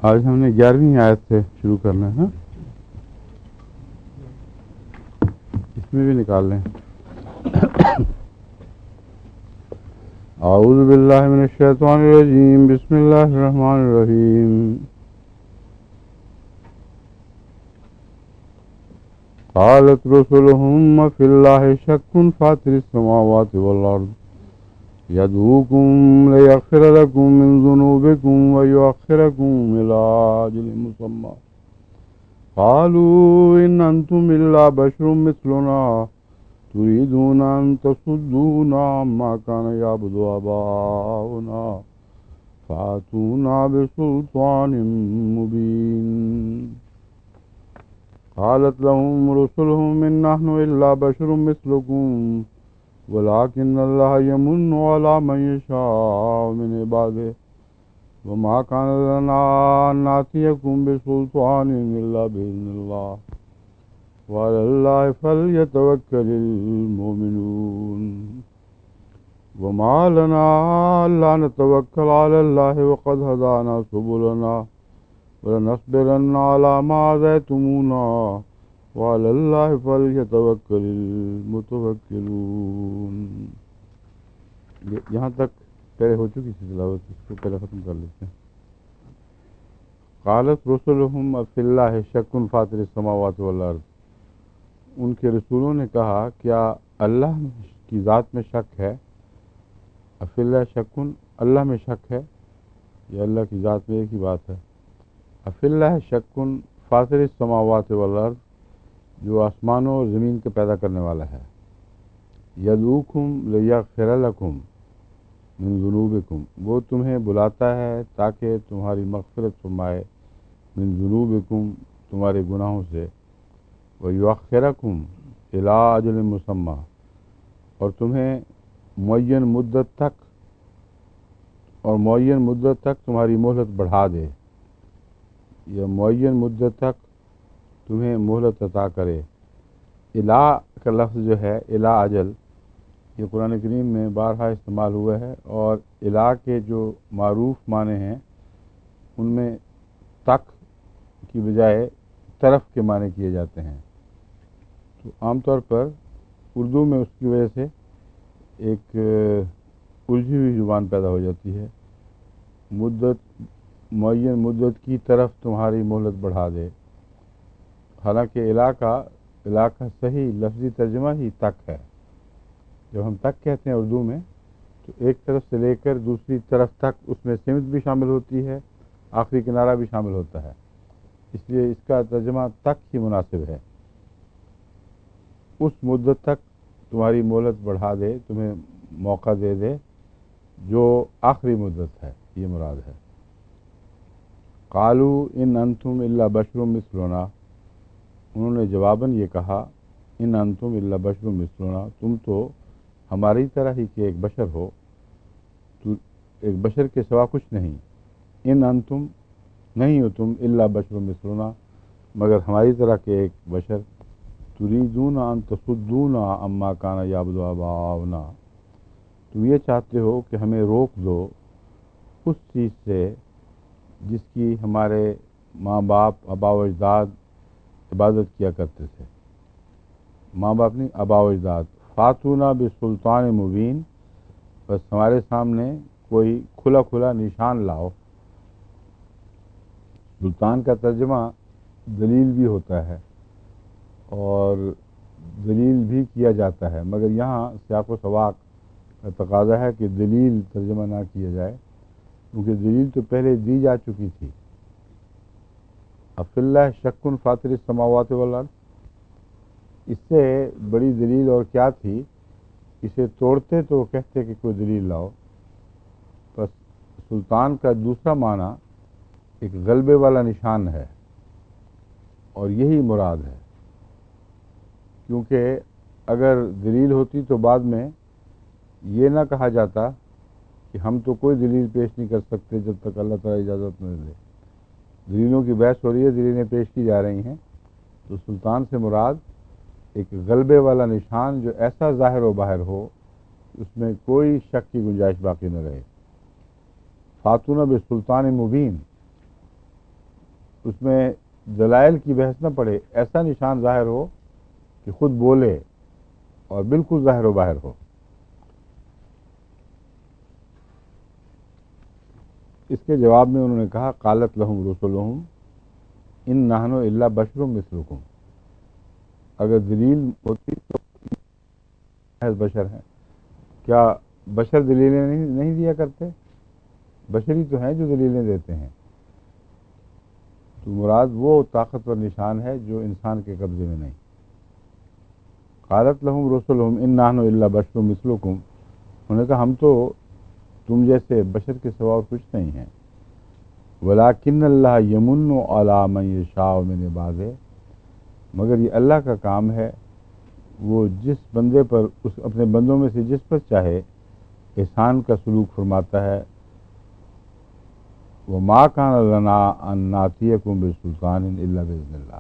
آج ہم نے 11ویں آیت سے شروع کرنا ہے نا، اس میں بھی نکال لیں. اعوذ باللہ من الشیطان الرجیم، بسم اللہ الرحمن الرحیم. قالت رسلهم فی اللہ شک فاطر السماوات والارض يدعوكم ليغفر لكم من ذنوبكم ويؤخركم إلى أجل مسمى قالوا إن أنتم إلا بشر مثلنا تريدون أن تصدونا عما كان يعبد آباؤنا فأتونا بسلطان مبين. قالت لهم رسلهم إن نحن إلا بشر مثلكم ولكن الله يمن على من يشاء من عباده وما كان لنا أن نأتيكم بسلطان إلا بإذن الله وعلى الله فليتوكل المؤمنون. وما لنا ألا نتوكل على الله وقد هدانا سبلنا ولنصبرن على ما آذيتمونا وعلى الله فليتوكل المتوكلون. یہاں تک پہلے ہو چکی تھی تلاوت، اس کو پہلے ختم کر لیتے ہیں. قالت رسلهم فی اللہ شک فاطر السماوات والارض. ان کے رسولوں نے کہا کیا اللہ کی ذات میں شک ہے؟ فی اللہ شک، اللہ میں شک ہے یا اللہ کی ذات میں ایک ہی بات ہے؟ فی اللہ شک فاطر السماوات والارض، جو آسمانوں اور زمین کے پیدا کرنے والا ہے. یدعوکم لیغفر لکم من ذنوبکم، وہ تمہیں بلاتا ہے تاکہ تمہاری مغفرت فرمائے، من ذنوبکم، تمہارے گناہوں سے، ویؤخرکم الی اجل مسمى، اور تمہیں معین مدت تک تمہاری مہلت بڑھا دے، یا معین مدت تک تمہیں مہلت عطا کرے. الا کا لفظ جو ہے، الا اجل، یہ قرآن کریم میں بارہا استعمال ہوا ہے، اور الا کے جو معروف معنی ہیں ان میں تک کی بجائے طرف کے معنی کیے جاتے ہیں. تو عام طور پر اردو میں اس کی وجہ سے ایک الجھی ہوئی زبان پیدا ہو جاتی ہے. معین مدت کی طرف تمہاری مہلت بڑھا دے، حالانکہ علاقہ صحیح لفظی ترجمہ ہی تک ہے. جب ہم تک کہتے ہیں اردو میں تو ایک طرف سے لے کر دوسری طرف تک اس میں سمت بھی شامل ہوتی ہے، آخری کنارہ بھی شامل ہوتا ہے، اس لیے اس کا ترجمہ تک ہی مناسب ہے. اس مدت تک تمہاری مہلت بڑھا دے، تمہیں موقع دے دے جو آخری مدت ہے، یہ مراد ہے. قالوا ان انتم الا بشر مثلنا، انہوں نے جواباً یہ کہا، ان انتم الا بشر مثلنا، تم تو ہماری طرح ہی کہ ایک بشر ہو، تو ایک بشر کے سوا کچھ نہیں. ان انتم، نہیں ہو تم، الا بشر مثلنا، مگر ہماری طرح کے ایک بشر. تريدون ان تصدونا عما كان يعبد آباؤنا، تم یہ چاہتے ہو کہ ہمیں روک دو اس چیز سے جس کی ہمارے ماں باپ، آبا و اجداد عبادت کیا کرتے تھے. ماں باپ نہیں، آبا و اجداد. فاتونا بسلطان مبین، بس ہمارے سامنے کوئی کھلا نشان لاؤ. سلطان کا ترجمہ دلیل بھی ہوتا ہے اور دلیل بھی کیا جاتا ہے، مگر یہاں سیاق و سباق کا تقاضا ہے کہ دلیل ترجمہ نہ کیا جائے، کیونکہ دلیل تو پہلے دی جا چکی تھی. فی اللہ شک فاطر السماوات والارض، اس سے بڑی دلیل اور کیا تھی؟ اسے توڑتے تو کہتے کہ کوئی دلیل لاؤ. بس سلطان کا دوسرا معنی ایک غلبے والا نشان ہے، اور یہی مراد ہے. کیونکہ اگر دلیل ہوتی تو بعد میں یہ نہ کہا جاتا کہ ہم تو کوئی دلیل پیش نہیں کر سکتے جب تک اللہ تعالیٰ اجازت نہ دے. دلیلوں کی بحث ہو رہی ہے، دلیلیں پیش کی جا رہی ہیں، تو سلطان سے مراد ایک غلبے والا نشان جو ایسا ظاہر و باہر ہو اس میں کوئی شک کی گنجائش باقی نہ رہے. فاتونہ بسلطان مبین، اس میں دلائل کی بحث نہ پڑے، ایسا نشان ظاہر ہو کہ خود بولے اور بالکل ظاہر و باہر ہو۔ اس کے جواب میں انہوں نے کہا قالت لہم رسلہم ان نحن الا بشر مثلکم، اگر دلیل ہوتی تو محض بشر ہیں، کیا بشر دلیلیں نہیں دیا کرتے؟ بشری تو ہیں جو دلیلیں دیتے ہیں، تو مراد وہ طاقتور نشان ہے جو انسان کے قبضے میں نہیں۔ قالت لہم رسلہم ان نحن الا بشر مثلکم، انہوں نے کہا ہم تو تم جیسے بشر کے سوا اور کچھ نہیں ہیں، ولیکن اللہ یمن علی من یشاء من عبادہ، مگر یہ اللہ کا کام ہے، وہ جس بندے پر اپنے بندوں میں سے جس پر چاہے احسان کا سلوک فرماتا ہے۔ وما کان لنا ان ناتیکم بسلطان الا باذن اللہ،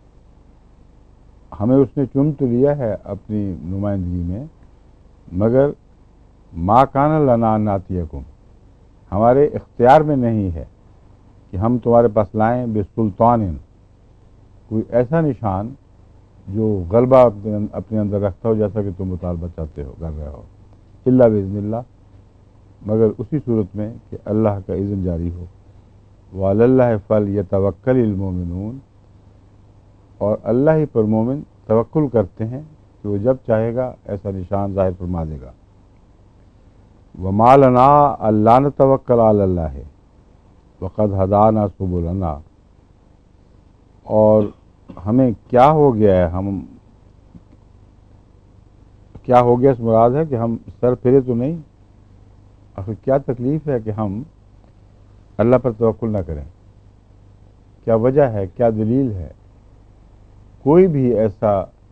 ہمیں اس نے چن تو لیا ہے اپنی نمائندگی میں، مگر ما کان لنا ان ناتیکم، ہمارے اختیار میں نہیں ہے کہ ہم تمہارے پاس لائیں بسلطان، کوئی ایسا نشان جو غلبہ اپنے اندر رکھتا ہو جیسا کہ تم مطالبہ چاہتے ہو کر رہے ہو، الا باذن اللہ، مگر اسی صورت میں کہ اللہ کا اذن جاری ہو۔ وعلی اللہ فلیتوکل المؤمنون، اور اللہ ہی پر مومن توکل کرتے ہیں کہ وہ جب چاہے گا ایسا نشان ظاہر فرما دے گا۔ وما لنا الا نتوکل علی اللہ وقد ہدانا سبلنا، اور ہمیں کیا ہو گیا ہے، ہم کیا ہو گیا اس مراد ہے کہ ہم سر پھرے تو نہیں، آخر کیا تکلیف ہے کہ ہم اللہ پر توکل نہ کریں؟ کیا وجہ ہے، کیا دلیل ہے؟ کوئی بھی ایسا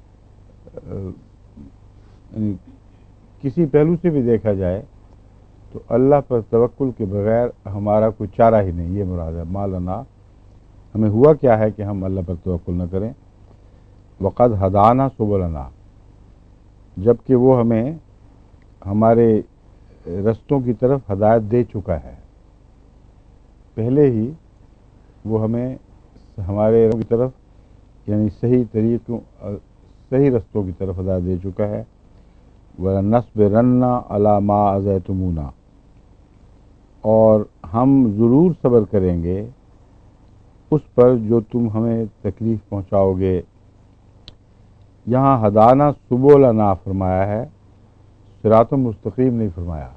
یعنی کسی پہلو سے بھی دیکھا جائے تو اللہ پر توکل کے بغیر ہمارا کوئی چارہ ہی نہیں، یہ مراد ہے مالنا، ہمیں ہوا کیا ہے کہ ہم اللہ پر توکل نہ کریں۔ وقد ہدانا سبلنا، جبکہ وہ ہمیں ہمارے رستوں کی طرف ہدایت دے چکا ہے، پہلے ہی وہ ہمیں ہمارے رستوں کی طرف یعنی صحیح طریقوں صحیح رستوں کی طرف ہدایت دے چکا ہے۔ وَلَنَصْبِرَنَّ عَلَىٰ مَا أَذَيْتُمُونَا، اور ہم ضرور صبر کریں گے اس پر جو تم ہمیں تکلیف پہنچاؤ گے۔ یہاں ہدانہ سبلنا فرمایا ہے، صراط مستقیم نہیں فرمایا،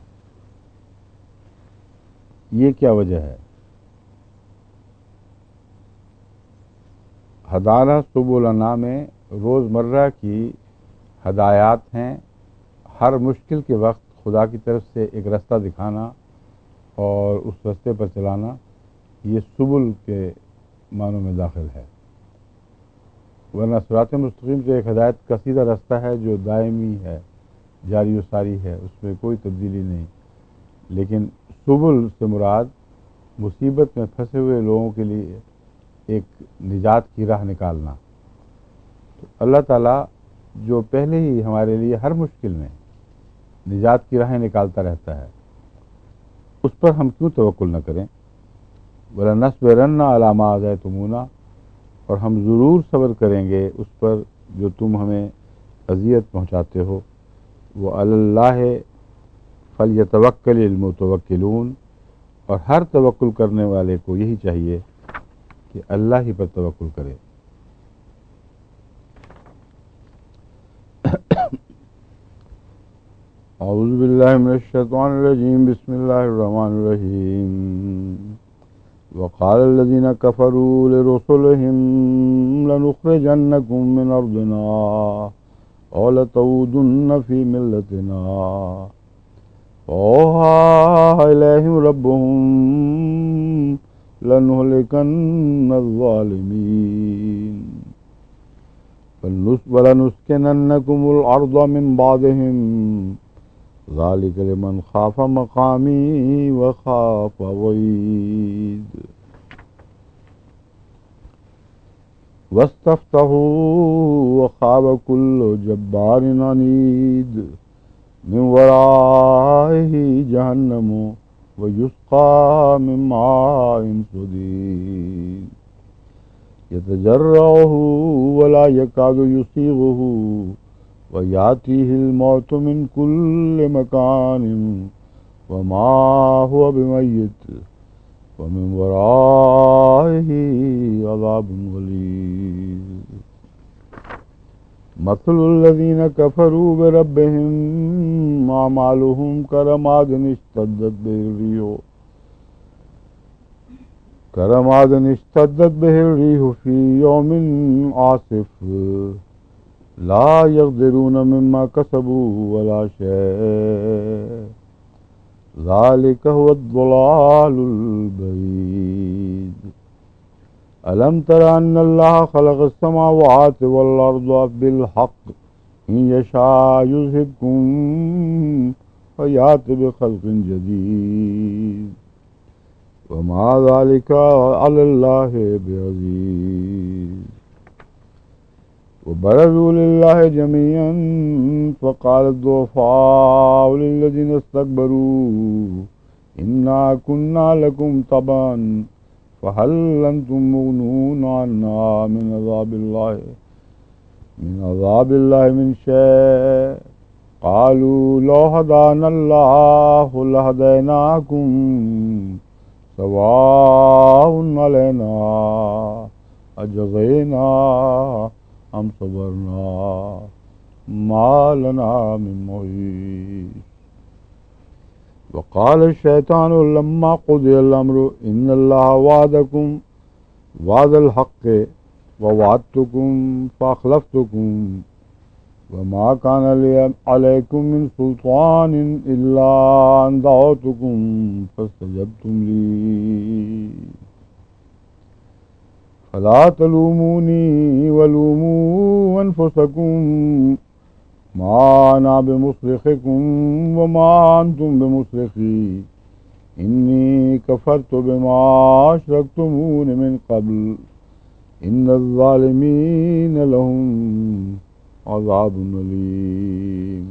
یہ کیا وجہ ہے؟ ہدانہ سبلنا میں روزمرہ کی ہدایات ہیں، ہر مشکل کے وقت خدا کی طرف سے ایک رستہ دکھانا اور اس رستے پر چلانا، یہ سبل کے معنوں میں داخل ہے۔ ورنہ صراط مستقیم تو ایک ہدایت کا سیدھا رستہ ہے جو دائمی ہے، جاری و ساری ہے، اس میں کوئی تبدیلی نہیں، لیکن سبل سے مراد مصیبت میں پھنسے ہوئے لوگوں کے لیے ایک نجات کی راہ نکالنا۔ تو اللہ تعالیٰ جو پہلے ہی ہمارے لیے ہر مشکل میں نجات کی راہیں نکالتا رہتا ہے، اس پر ہم کیوں توکل نہ کریں؟ وَلَنَصْبِرَنَّ عَلَىٰ مَا أَذَيْتُمُونَا، اور ہم ضرور صبر کریں گے اس پر جو تم ہمیں اذیت پہنچاتے ہو۔ وَعَلَى اللَّهِ فَلْيَتَوَكَّلِ الْمُتَوَكِّلُونَ، اور ہر توکل کرنے والے کو یہی چاہیے کہ اللہ ہی پر توکل کرے۔ اعوذ باللہ من الشیطان الرجیم، بسم اللہ الرحمن الرحیم۔ وقال الذين كفروا لرسلهم لنخرجنكم من أرضنا أو لتعودن في ملتنا، فأوحى إليهم ربهم لنهلكن الظالمين ولنسكننكم الأرض من بعدهم ذلك لمن خاف مقامی وخاف وعید۔ واستفتحوا وخاب كل جبار عنید من ورائه جہنم ویسقى من ماء صدید۔ يتجرعه ولا يكاد يسيغه ويأتيه الموت من كل مكان وما هو بميت ومن ورائه عذاب غليظ مثل الذين كفروا بربهم أعمالهم كرماد اشتدت به الريح في يوم عاصف لا يقدرون مما كسبوا ولا شيء ذلك هو الضلال البعيد ألم تر أن الله خلق السماوات والأرض بالحق إن يشاء يذهبكم ويأتي بخلق جديد وما ذلك على الله بعزيز وبرزوا لله جميعا فقال الضعفاء للذين استكبروا إنا كنا لكم تبعا فهل أنتم مغنون عنا من عذاب الله من شيء قالوا لو هدانا الله لهديناكم سواء علينا أجزينا أم صبرنا ما لنا من محيص وقال الشيطان لما قضي الأمر إن الله وعدكم وعد الحق ووعدتكم فأخلفتكم وما كان لي عليكم من سلطان إلا أن دعوتكم فاستجبتم لي فلا تلوموني ولوموا أنفسكم ما أنا بمصرخكم وما أنتم بمصرخي إني كفرت بما أشركتمون من قبل إن الظالمين لهم عذاب أليم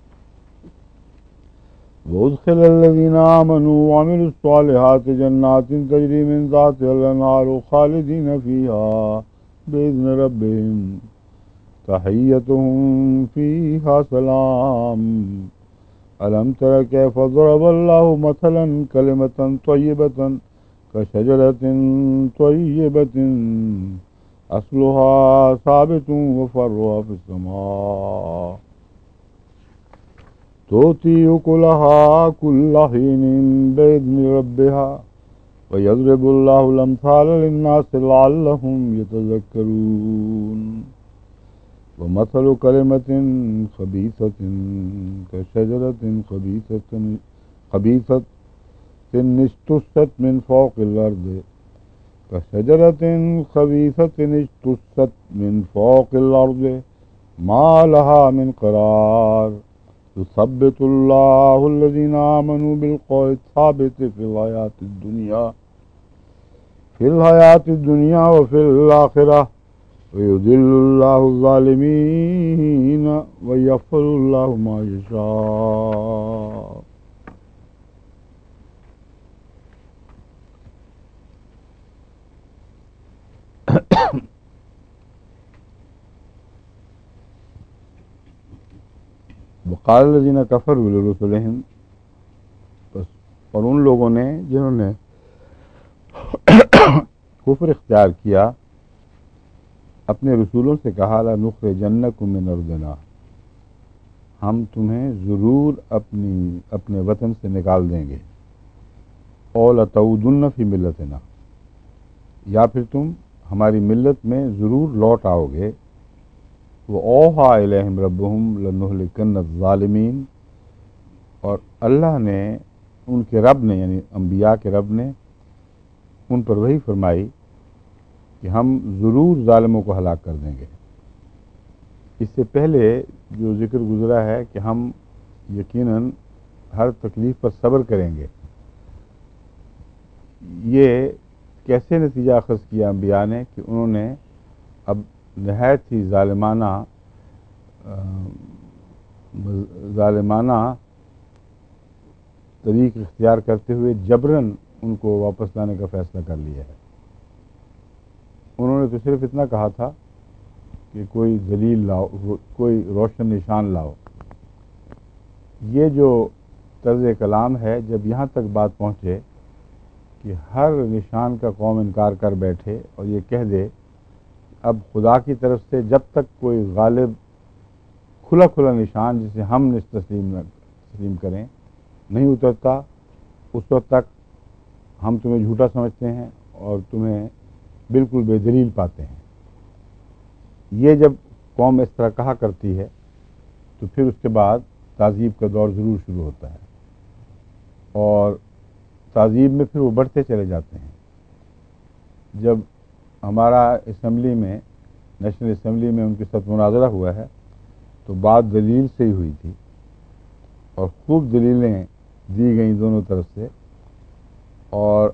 وأدخل الذين آمنوا وعملوا الصالحات جنات تجري من تحتها الأنهار خالدين فيها بإذن ربهم تحيتهم فيها سلام ألم تر كيف ضرب الله مثلا كلمة طيبة كشجرة طيبة أصلها ثابت وفرعها في السماء تؤتي أكلها كل حين بإذن ربها ويضرب الله الأمثال للناس لعلهم يتذكرون ومثل كلمة خبيثة كشجرة خبيثة اجتثت من فوق الأرض كشجرة خبيثة اجتثت من فوق الأرض ما لها من قرار يثبت الله الذين آمنوا بالقول الثابت في الحياة الدنيا وفي الآخرة ويضل الله الظالمين ويغفر الله ما يشاء وقال الذين كفروا لرسلهم بس اور ان لوگوں نے جنہوں نے کفر اختیار کیا اپنے رسولوں سے کہا لنخرجنکم من ارضنا ہم تمہیں ضرور اپنے وطن سے نکال دیں گے اور لتعودن فی ملتنا یا پھر تم ہماری ملت میں ضرور لوٹ آؤ گے وَأَوْحَىٰ إِلَيْهِمْ رَبُّهُمْ لَنُهْلِكَنَّ الظَّالِمِينَ اور اللہ نے ان کے رب نے یعنی انبیاء کے رب نے ان پر وحی فرمائی کہ ہم ضرور ظالموں کو ہلاک کر دیں گے۔ اس سے پہلے جو ذکر گزرا ہے کہ ہم یقیناً ہر تکلیف پر صبر کریں گے، یہ کیسے نتیجہ اخذ کیا انبیاء نے کہ انہوں نے اب نہایت ہی ظالمانہ طریق اختیار کرتے ہوئے جبراً ان کو واپس لانے کا فیصلہ کر لیا ہے۔ انہوں نے تو صرف اتنا کہا تھا کہ کوئی دلیل لاؤ، کوئی روشن نشان لاؤ۔ یہ جو طرز کلام ہے، جب یہاں تک بات پہنچے کہ ہر نشان کا قوم انکار کر بیٹھے اور یہ کہہ دے اب خدا کی طرف سے جب تک کوئی غالب کھلا کھلا نشان جسے ہم تسلیم کریں نہیں اترتا، اس وقت تک ہم تمہیں جھوٹا سمجھتے ہیں اور تمہیں بالکل بے دلیل پاتے ہیں۔ یہ جب قوم اس طرح کہا کرتی ہے تو پھر اس کے بعد تعذیب کا دور ضرور شروع ہوتا ہے، اور تعذیب میں پھر وہ بڑھتے چلے جاتے ہیں۔ جب ہمارا اسمبلی میں، نیشنل اسمبلی میں ان کے ساتھ مناظرہ ہوا ہے تو بات دلیل سے ہی ہوئی تھی، اور خوب دلیلیں دی گئیں دونوں طرف سے، اور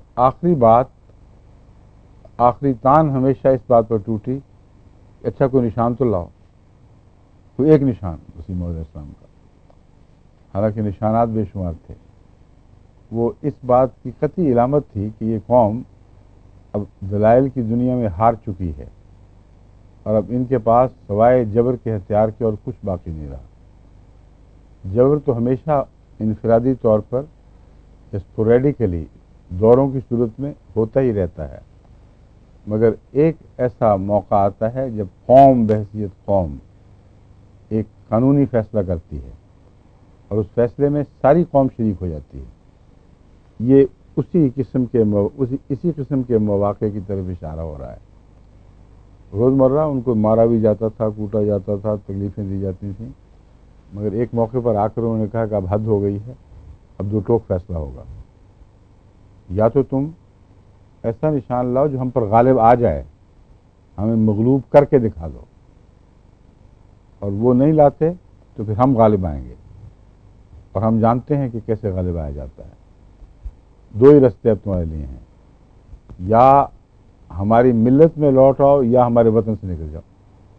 آخری تان ہمیشہ اس بات پر ٹوٹی کہ اچھا کوئی نشان تو لاؤ، کوئی ایک نشان مسیح موعود علیہ السلام کا، حالانکہ نشانات بے شمار تھے۔ وہ اس بات کی قطعی علامت تھی کہ یہ قوم اب دلائل کی دنیا میں ہار چکی ہے، اور اب ان کے پاس سوائے جبر کے ہتھیار کے اور کچھ باقی نہیں رہا۔ جبر تو ہمیشہ انفرادی طور پر اسپوریڈیکلی دوروں کی صورت میں ہوتا ہی رہتا ہے، مگر ایک ایسا موقع آتا ہے جب قوم بحیثیت قوم ایک قانونی فیصلہ کرتی ہے اور اس فیصلے میں ساری قوم شریک ہو جاتی ہے۔ یہ اسی قسم کے مواقع کی طرف اشارہ ہو رہا ہے۔ روزمرہ ان کو مارا بھی جاتا تھا، کوٹا جاتا تھا، تکلیفیں دی جاتی تھیں، مگر ایک موقع پر آ کر انہوں نے کہا کہ اب حد ہو گئی ہے، اب دو ٹوک فیصلہ ہوگا، یا تو تم ایسا نشان لاؤ جو ہم پر غالب آ جائے، ہمیں مغلوب کر کے دکھا دو، اور وہ نہیں لاتے تو پھر ہم غالب آئیں گے، اور ہم جانتے ہیں کہ کیسے غالب آیا جاتا ہے۔ دو ہی رستے اب تمہارے لیے ہیں، یا ہماری ملت میں لوٹ آؤ یا ہمارے وطن سے نکل جاؤ۔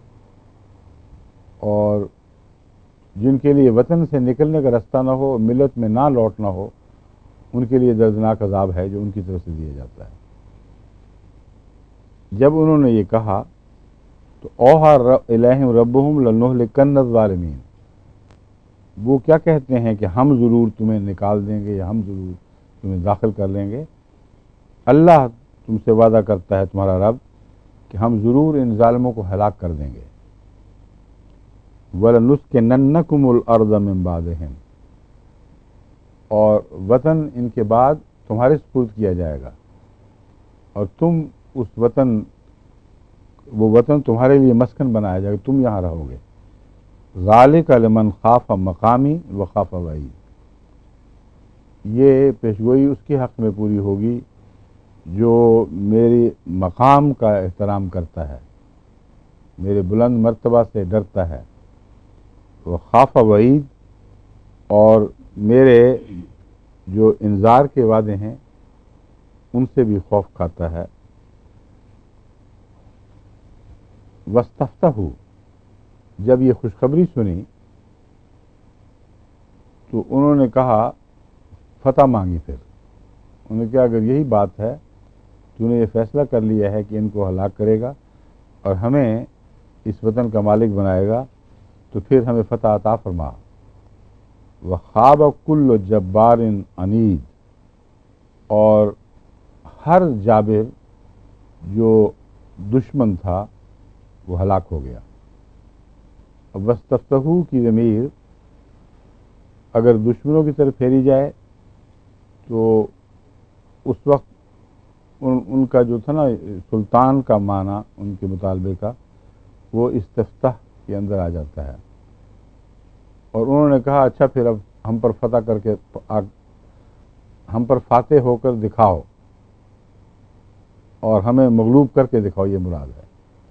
اور جن کے لیے وطن سے نکلنے کا رستہ نہ ہو، ملت میں نہ لوٹنا ہو، ان کے لیے دردناک عذاب ہے جو ان کی طرف سے دیا جاتا ہے۔ جب انہوں نے یہ کہا تو اوحا الیہم ربہم لنہلکن الظالمین، وہ کیا کہتے ہیں کہ ہم ضرور تمہیں نکال دیں گے یا ہم ضرور تمہیں داخل کر لیں گے۔ اللہ تم سے وعدہ کرتا ہے تمہارا رب کہ ہم ضرور ان ظالموں کو ہلاک کر دیں گے۔ وَلَنُسْكِنَنَّكُمُ الْأَرْضَ مِنْ بَعْدِهِمْ، اور وطن ان کے بعد تمہارے سپرد کیا جائے گا، اور تم وہ وطن تمہارے لیے مسکن بنایا جائے گا، تم یہاں رہو گے۔ ذَلِكَ لِمَنْ خَافَ مَقَامِي وَخَافَ وَعِیدِ، یہ پیشگوئی اس کے حق میں پوری ہوگی جو میری مقام کا احترام کرتا ہے، میرے بلند مرتبہ سے ڈرتا ہے، وہ خوف وعید، اور میرے جو انذار کے وعدے ہیں ان سے بھی خوف کھاتا ہے۔ وَاسْتَفْتَحُوا، جب یہ خوشخبری سنی تو انہوں نے کہا، فتح مانگی، پھر انہوں نے کہا اگر یہی بات ہے، تو نے یہ فیصلہ کر لیا ہے کہ ان کو ہلاک کرے گا اور ہمیں اس وطن کا مالک بنائے گا، تو پھر ہمیں فتح عطا فرما۔ وَخَابَ كُلُّ جَبَّارٍ عَنِیدٍ، اور ہر جابر جو دشمن تھا وہ ہلاک ہو گیا۔ اب وَاسْتَفْتَحُوا کی ضمیر اگر دشمنوں کی طرف پھیری جائے تو اس وقت ان کا جو تھا نا سلطان کا معنی ان کے مطالبے کا، وہ استفتاح کے اندر آ جاتا ہے، اور انہوں نے کہا اچھا پھر اب ہم پر فتح کر کے، ہم پر فاتح ہو کر دکھاؤ اور ہمیں مغلوب کر کے دکھاؤ، یہ مراد ہے۔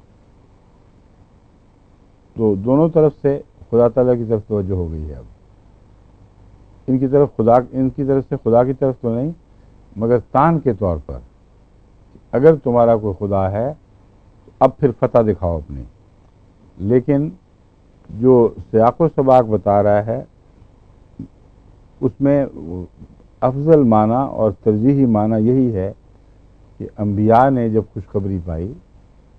تو دونوں طرف سے خدا تعالیٰ کی طرف توجہ ہو گئی ہے۔ اب ان کی طرف سے خدا کی طرف تو نہیں، مگر تان کے طور پر اگر تمہارا کوئی خدا ہے تو اب پھر فتح دکھاؤ اپنی۔ لیکن جو سیاق و سباق بتا رہا ہے اس میں افضل معنی اور ترجیحی معنی یہی ہے کہ انبیاء نے جب خوشخبری پائی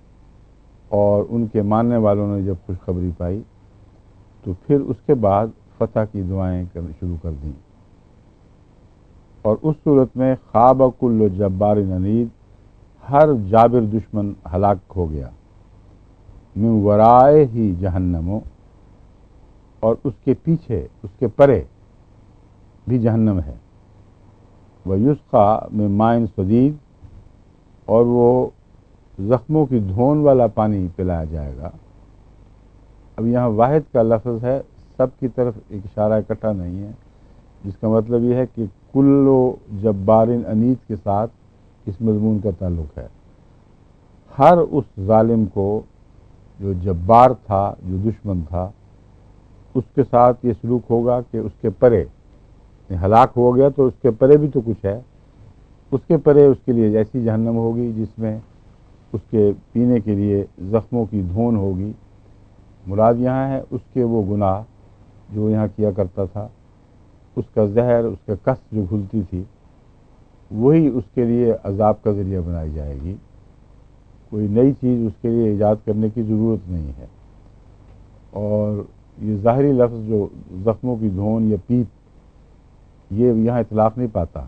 اور ان کے ماننے والوں نے جب خوشخبری پائی تو پھر اس کے بعد فتح کی دعائیں شروع کر دیں، اور اس صورت میں خواب کل جبار عنید، ہر جابر دشمن ہلاک ہو گیا، من ورائے ہی جہنم، اور اس کے پیچھے اس کے پرے بھی جہنم ہے، وَيُسْقَىٰ مِن مَّاءٍ صَدِيدٍ، اور وہ زخموں کی دھون والا پانی پلایا جائے گا۔ اب یہاں واحد کا لفظ ہے، سب کی طرف ایک اشارہ اکٹھا نہیں ہے، جس کا مطلب یہ ہے کہ کل جبار عنید کے ساتھ اس مضمون کا تعلق ہے۔ ہر اس ظالم کو جو جبار تھا، جو دشمن تھا، اس کے ساتھ یہ سلوک ہوگا کہ اس کے پرے ہلاک ہو گیا تو اس کے پرے بھی تو کچھ ہے، اس کے پرے اس کے لیے ایسی جہنم ہوگی جس میں اس کے پینے کے لیے زخموں کی دھون ہوگی۔ مراد یہاں ہے اس کے وہ گناہ جو یہاں کیا کرتا تھا، اس کا زہر، اس کا کس جو گھلتی تھی، وہی اس کے لیے عذاب کا ذریعہ بنائی جائے گی۔ کوئی نئی چیز اس کے لیے ایجاد کرنے کی ضرورت نہیں ہے۔ اور یہ ظاہری لفظ جو زخموں کی دھون یا پیپ، یہ یہاں اطلاق نہیں پاتا۔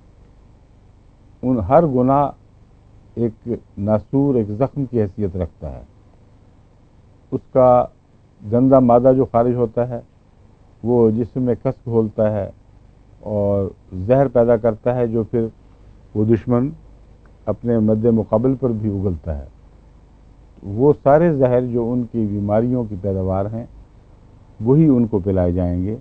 ان ہر گناہ ایک ناسور، ایک زخم کی حیثیت رکھتا ہے۔ اس کا گندا مادہ جو خارج ہوتا ہے وہ جسم میں کس گھولتا ہے اور زہر پیدا کرتا ہے، جو پھر وہ دشمن اپنے مد مقابل پر بھی اگلتا ہے۔ وہ سارے زہر جو ان کی بیماریوں کی پیداوار ہیں، وہی ان کو پلائے جائیں گے۔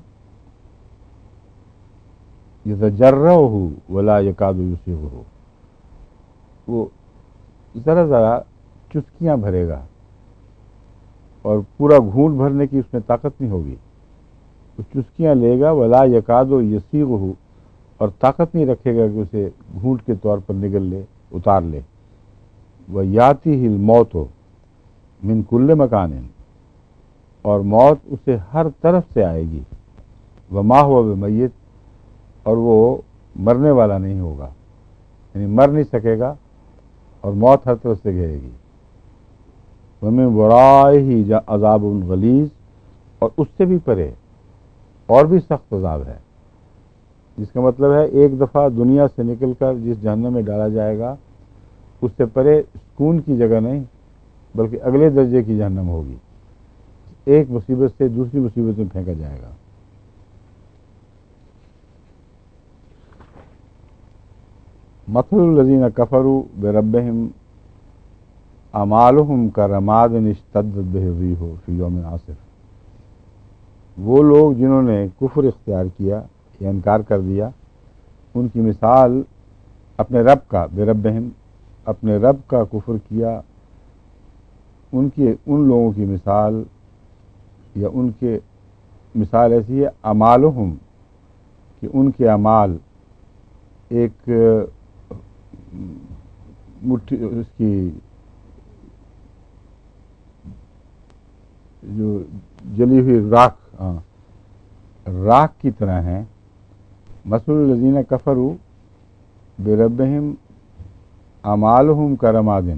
یتجرعہ ولا یکاد یسیغہ، وہ ذرا ذرا چسکیاں بھرے گا اور پورا گھونٹ بھرنے کی اس میں طاقت نہیں ہوگی، وہ چسکیاں لے گا، ولا یکاد یسیغہ، اور طاقت نہیں رکھے گا کہ اسے گھونٹ کے طور پر نگل لے، اتار لے۔ وَيَأْتِهِ الْمَوْتُ مِنْ كُلِّ مَكَانٍ، اور موت اسے ہر طرف سے آئے گی۔ وَمَا هُوَ بِمَيِّتٍ، اور وہ مرنے والا نہیں ہوگا، یعنی مر نہیں سکے گا، اور موت ہر طرف سے گھیرے گی۔ وَمِن وَرَائِهِ عَذَابٌ غَلِيظٌ، اور اس سے بھی پرے اور بھی سخت عذاب ہے، جس کا مطلب ہے ایک دفعہ دنیا سے نکل کر جس جہنم میں ڈالا جائے گا، اس سے پرے سکون کی جگہ نہیں، بلکہ اگلے درجے کی جہنم ہوگی۔ ایک مصیبت سے دوسری مصیبت میں پھینکا جائے گا۔ مثل الذین کفروا بربہم اعمالہم کرماد اشتدت بہ الریح فی یوم عاصف، وہ لوگ جنہوں نے کفر اختیار کیا یا انکار کر دیا، ان کی مثال اپنے رب کا، بربہم، اپنے رب کا کفر کیا، ان لوگوں کی مثال یا ان کے مثال ایسی ہے، اعمالہم، کہ ان کے اعمال ایک مٹھی، اس کی جو جلی ہوئی راکھ کی طرح ہیں۔ مثل الذین کفروا بربہم اعمالہم کرماد،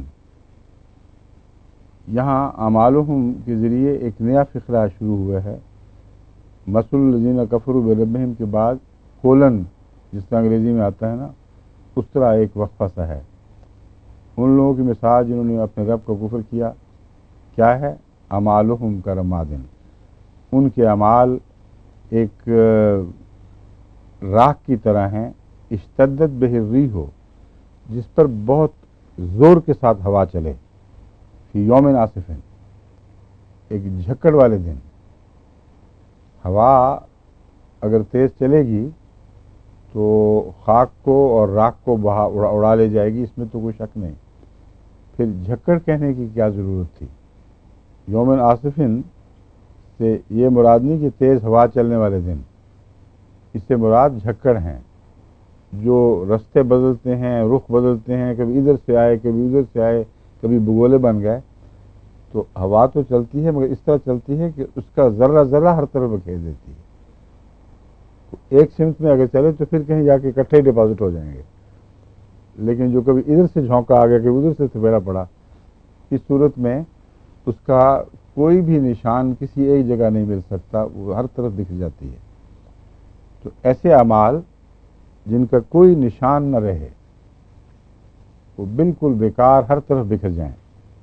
یہاں اعمالہم کے ذریعے ایک نیا فقرہ شروع ہوا ہے۔ مثل الذین کفروا بربہم کے بعد کولن، جس طرح انگریزی میں آتا ہے نا، اس طرح ایک وقفہ سا ہے۔ ان لوگوں کی مثال جنہوں نے اپنے رب کا کفر کیا، کیا ہے؟ اعمالہم کرماد، ان کے اعمال ایک راکھ کی طرح ہیں، اشتدت بہ الریح، جس پر بہت زور کے ساتھ ہوا چلے، فی یوم عاصف، ایک جھکڑ والے دن۔ ہوا اگر تیز چلے گی تو خاک کو اور راکھ کو اڑا لے جائے گی، اس میں تو کوئی شک نہیں۔ پھر جھکڑ کہنے کی کیا ضرورت تھی؟ یوم عاصف سے یہ مراد نہیں کہ تیز ہوا چلنے والے دن، اس سے مراد جھکڑ ہیں جو رستے بدلتے ہیں، رخ بدلتے ہیں، کبھی ادھر سے آئے، کبھی ادھر سے آئے، کبھی بگولے بن گئے۔ تو ہوا تو چلتی ہے، مگر اس طرح چلتی ہے کہ اس کا ذرہ ذرہ ہر طرف بکھیر دیتی ہے۔ ایک سمت میں اگر چلے تو پھر کہیں جا کے اکٹھے ڈپازٹ ہو جائیں گے، لیکن جو کبھی ادھر سے جھونکا آ گیا، کبھی ادھر سے سپیرا پڑا، اس صورت میں اس کا کوئی بھی نشان کسی ایک جگہ نہیں مل سکتا، وہ ہر طرف دکھ جاتی ہے۔ تو ایسے اعمال جن کا کوئی نشان نہ رہے، وہ بالکل بیکار ہر طرف بکھر جائیں،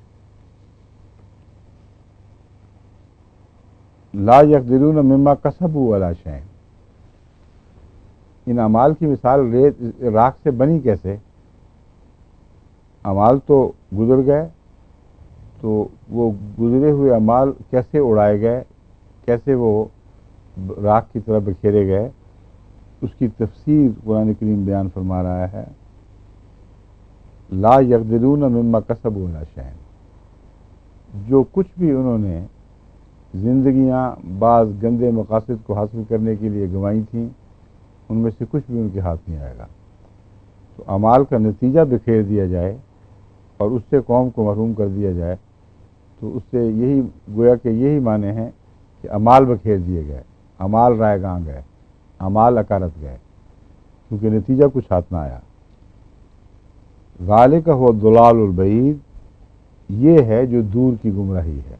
لا یقدرون مما کسبوا ولا شیء، ان اعمال کی مثال راکھ سے بنی کیسے؟ اعمال تو گزر گئے، تو وہ گزرے ہوئے اعمال کیسے اڑائے گئے، کیسے وہ راکھ کی طرح بکھیرے گئے، اس کی تفسیر قرآن کریم بیان فرما رہا ہے۔ لا یقدرون مما کسبوا ولا شیء، جو کچھ بھی انہوں نے زندگیاں بعض گندے مقاصد کو حاصل کرنے کے لیے گنوائی تھیں، ان میں سے کچھ بھی ان کے ہاتھ نہیں آئے گا۔ تو اعمال کا نتیجہ بکھیر دیا جائے اور اس سے قوم کو محروم کر دیا جائے، تو اس سے یہی گویا کہ یہی معنی ہے کہ اعمال بکھیر دیے گئے، اعمال رائے گاں گئے، اعمال اکارت گئے، کیونکہ نتیجہ کچھ ہاتھ نہ آیا۔ ذالک هو الضلال البعید، یہ ہے جو دور کی گمراہی ہے۔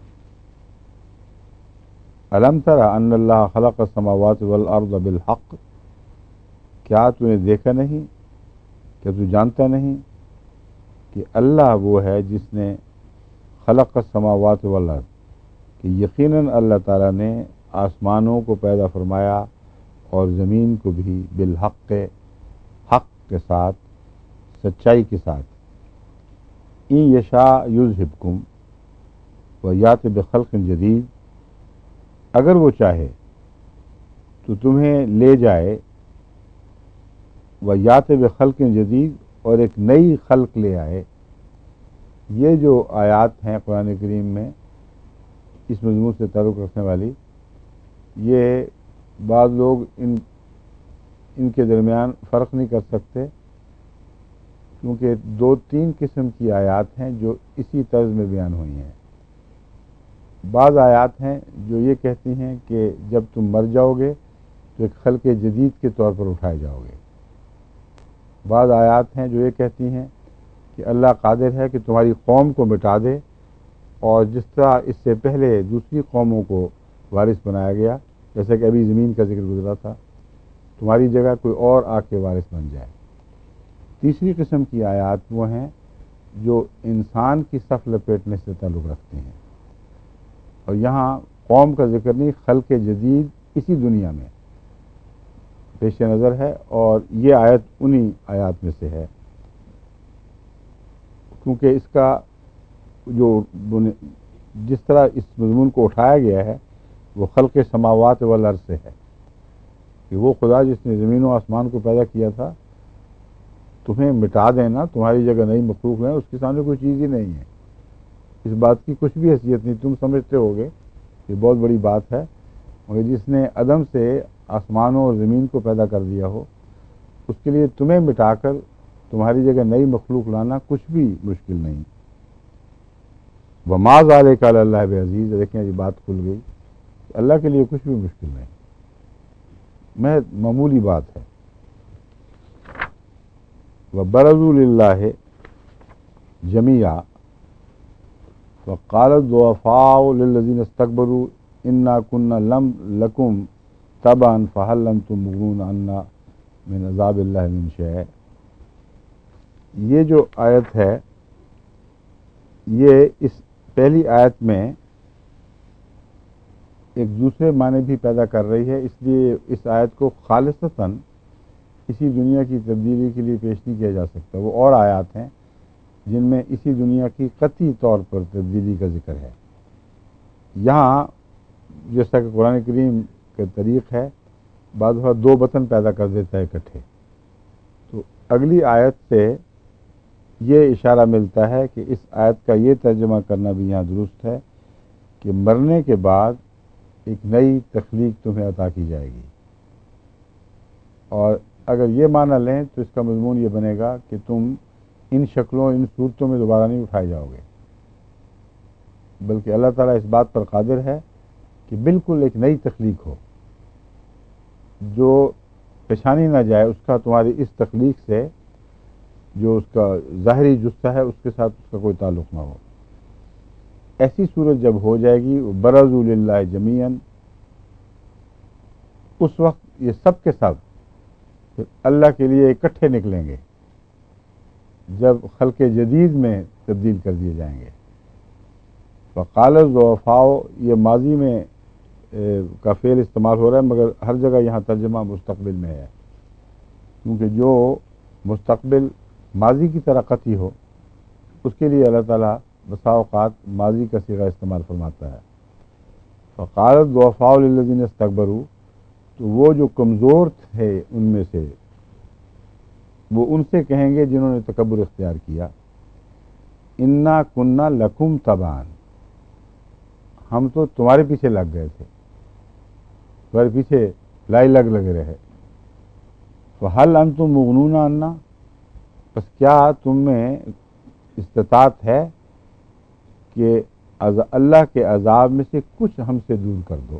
الم تر ان اللہ خلق السماوات والارض بالحق، کیا تو نے دیکھا نہیں، کیا تو جانتا نہیں کہ اللہ وہ ہے جس نے خلق السماوات والارض، کہ یقیناً اللہ تعالیٰ نے آسمانوں کو پیدا فرمایا اور زمین کو بھی بالحق، حق کے ساتھ، سچائی کے ساتھ۔ ان یشاء یذہبکم ویات بخلق جدید، اگر وہ چاہے تو تمہیں لے جائے، ویات بخلق جدید، اور ایک نئی خلق لے آئے۔ یہ جو آیات ہیں قرآن کریم میں اس مضمون سے تعلق رکھنے والی، یہ بعض لوگ ان کے درمیان فرق نہیں کر سکتے، کیونکہ دو تین قسم کی آیات ہیں جو اسی طرز میں بیان ہوئی ہیں۔ بعض آیات ہیں جو یہ کہتی ہیں کہ جب تم مر جاؤ گے تو ایک خلق جدید کے طور پر اٹھائے جاؤ گے۔ بعض آیات ہیں جو یہ کہتی ہیں کہ اللہ قادر ہے کہ تمہاری قوم کو مٹا دے، اور جس طرح اس سے پہلے دوسری قوموں کو وارث بنایا گیا، جیسا کہ ابھی زمین کا ذکر گزرا تھا، تمہاری جگہ کوئی اور آ کے وارث بن جائے۔ تیسری قسم کی آیات وہ ہیں جو انسان کی صف لپیٹنے سے تعلق رکھتی ہیں، اور یہاں قوم کا ذکر نہیں، خلق جدید اسی دنیا میں پیش نظر ہے، اور یہ آیت انہی آیات میں سے ہے، کیونکہ اس کا جو جس طرح اس مضمون کو اٹھایا گیا ہے وہ خلق سماوات والارض سے ہے، کہ وہ خدا جس نے زمین و آسمان کو پیدا کیا تھا تمہیں مٹا دینا، تمہاری جگہ نئی مخلوق ہے، اس کے سامنے کوئی چیز ہی نہیں ہے، اس بات کی کچھ بھی حیثیت نہیں۔ تم سمجھتے ہوگے یہ بہت بڑی بات ہے، مگر جس نے عدم سے آسمانوں اور زمین کو پیدا کر دیا ہو، اس کے لیے تمہیں مٹا کر تمہاری جگہ نئی مخلوق لانا کچھ بھی مشکل نہیں۔ وما ذالک علی اللہ بعزیز، دیکھیں یہ بات کھل گئی، اللہ کے لیے کچھ بھی مشکل نہیں، محض معمولی بات ہے۔ وبرزوا للہ جميعا وقال الضعفاء للذین استكبروا انا كنا لکم تبعا فهل انتم مغنون عنا من عذاب اللہ من شیء۔ یہ جو آیت ہے یہ اس پہلی آیت میں ایک دوسرے معنی بھی پیدا کر رہی ہے، اس لیے اس آیت کو خالصتاً اسی دنیا کی تبدیلی کے لیے پیش نہیں کیا جا سکتا۔ وہ اور آیات ہیں جن میں اسی دنیا کی قطعی طور پر تبدیلی کا ذکر ہے۔ یہاں جیسا کہ قرآن کریم کا طریق ہے، بعض وقت دو وطن پیدا کر دیتا ہے اکٹھے، تو اگلی آیت سے یہ اشارہ ملتا ہے کہ اس آیت کا یہ ترجمہ کرنا بھی یہاں درست ہے کہ مرنے کے بعد ایک نئی تخلیق تمہیں عطا کی جائے گی، اور اگر یہ معنی لیں تو اس کا مضمون یہ بنے گا کہ تم ان شکلوں، ان صورتوں میں دوبارہ نہیں اٹھائے جاؤ گے، بلکہ اللہ تعالیٰ اس بات پر قادر ہے کہ بالکل ایک نئی تخلیق ہو، جو پہچانی نہ جائے اس کا تمہاری اس تخلیق سے، جو اس کا ظاہری جثہ ہے اس کے ساتھ اس کا کوئی تعلق نہ ہو۔ ایسی صورت جب ہو جائے گی برزوا للہ جمیعا، اس وقت یہ سب کے سب پھر اللہ کے لیے اکٹھے نکلیں گے، جب خلق جدید میں تبدیل کر دیے جائیں گے۔ وقال الضعفاء، یہ ماضی میں کا فعل استعمال ہو رہا ہے، مگر ہر جگہ یہاں ترجمہ مستقبل میں ہے، کیونکہ جو مستقبل ماضی کی طرح قطعی ہو اس کے لیے اللہ تعالیٰ بسا اوقات ماضی کا صیغہ استعمال فرماتا ہے۔ فقال الضعفاء للذین استکبروا، تو وہ جو کمزور تھے ان میں سے وہ ان سے کہیں گے جنہوں نے تکبر اختیار کیا، انا کننا لکم تبعا، ہم تو تمہارے پیچھے لگ گئے تھے، تمہارے پیچھے لائی لگے رہے۔ فہل انتم مغنون عنا، بس کیا تم میں استطاعت ہے کہ اللہ کے عذاب میں سے کچھ ہم سے دور کر دو؟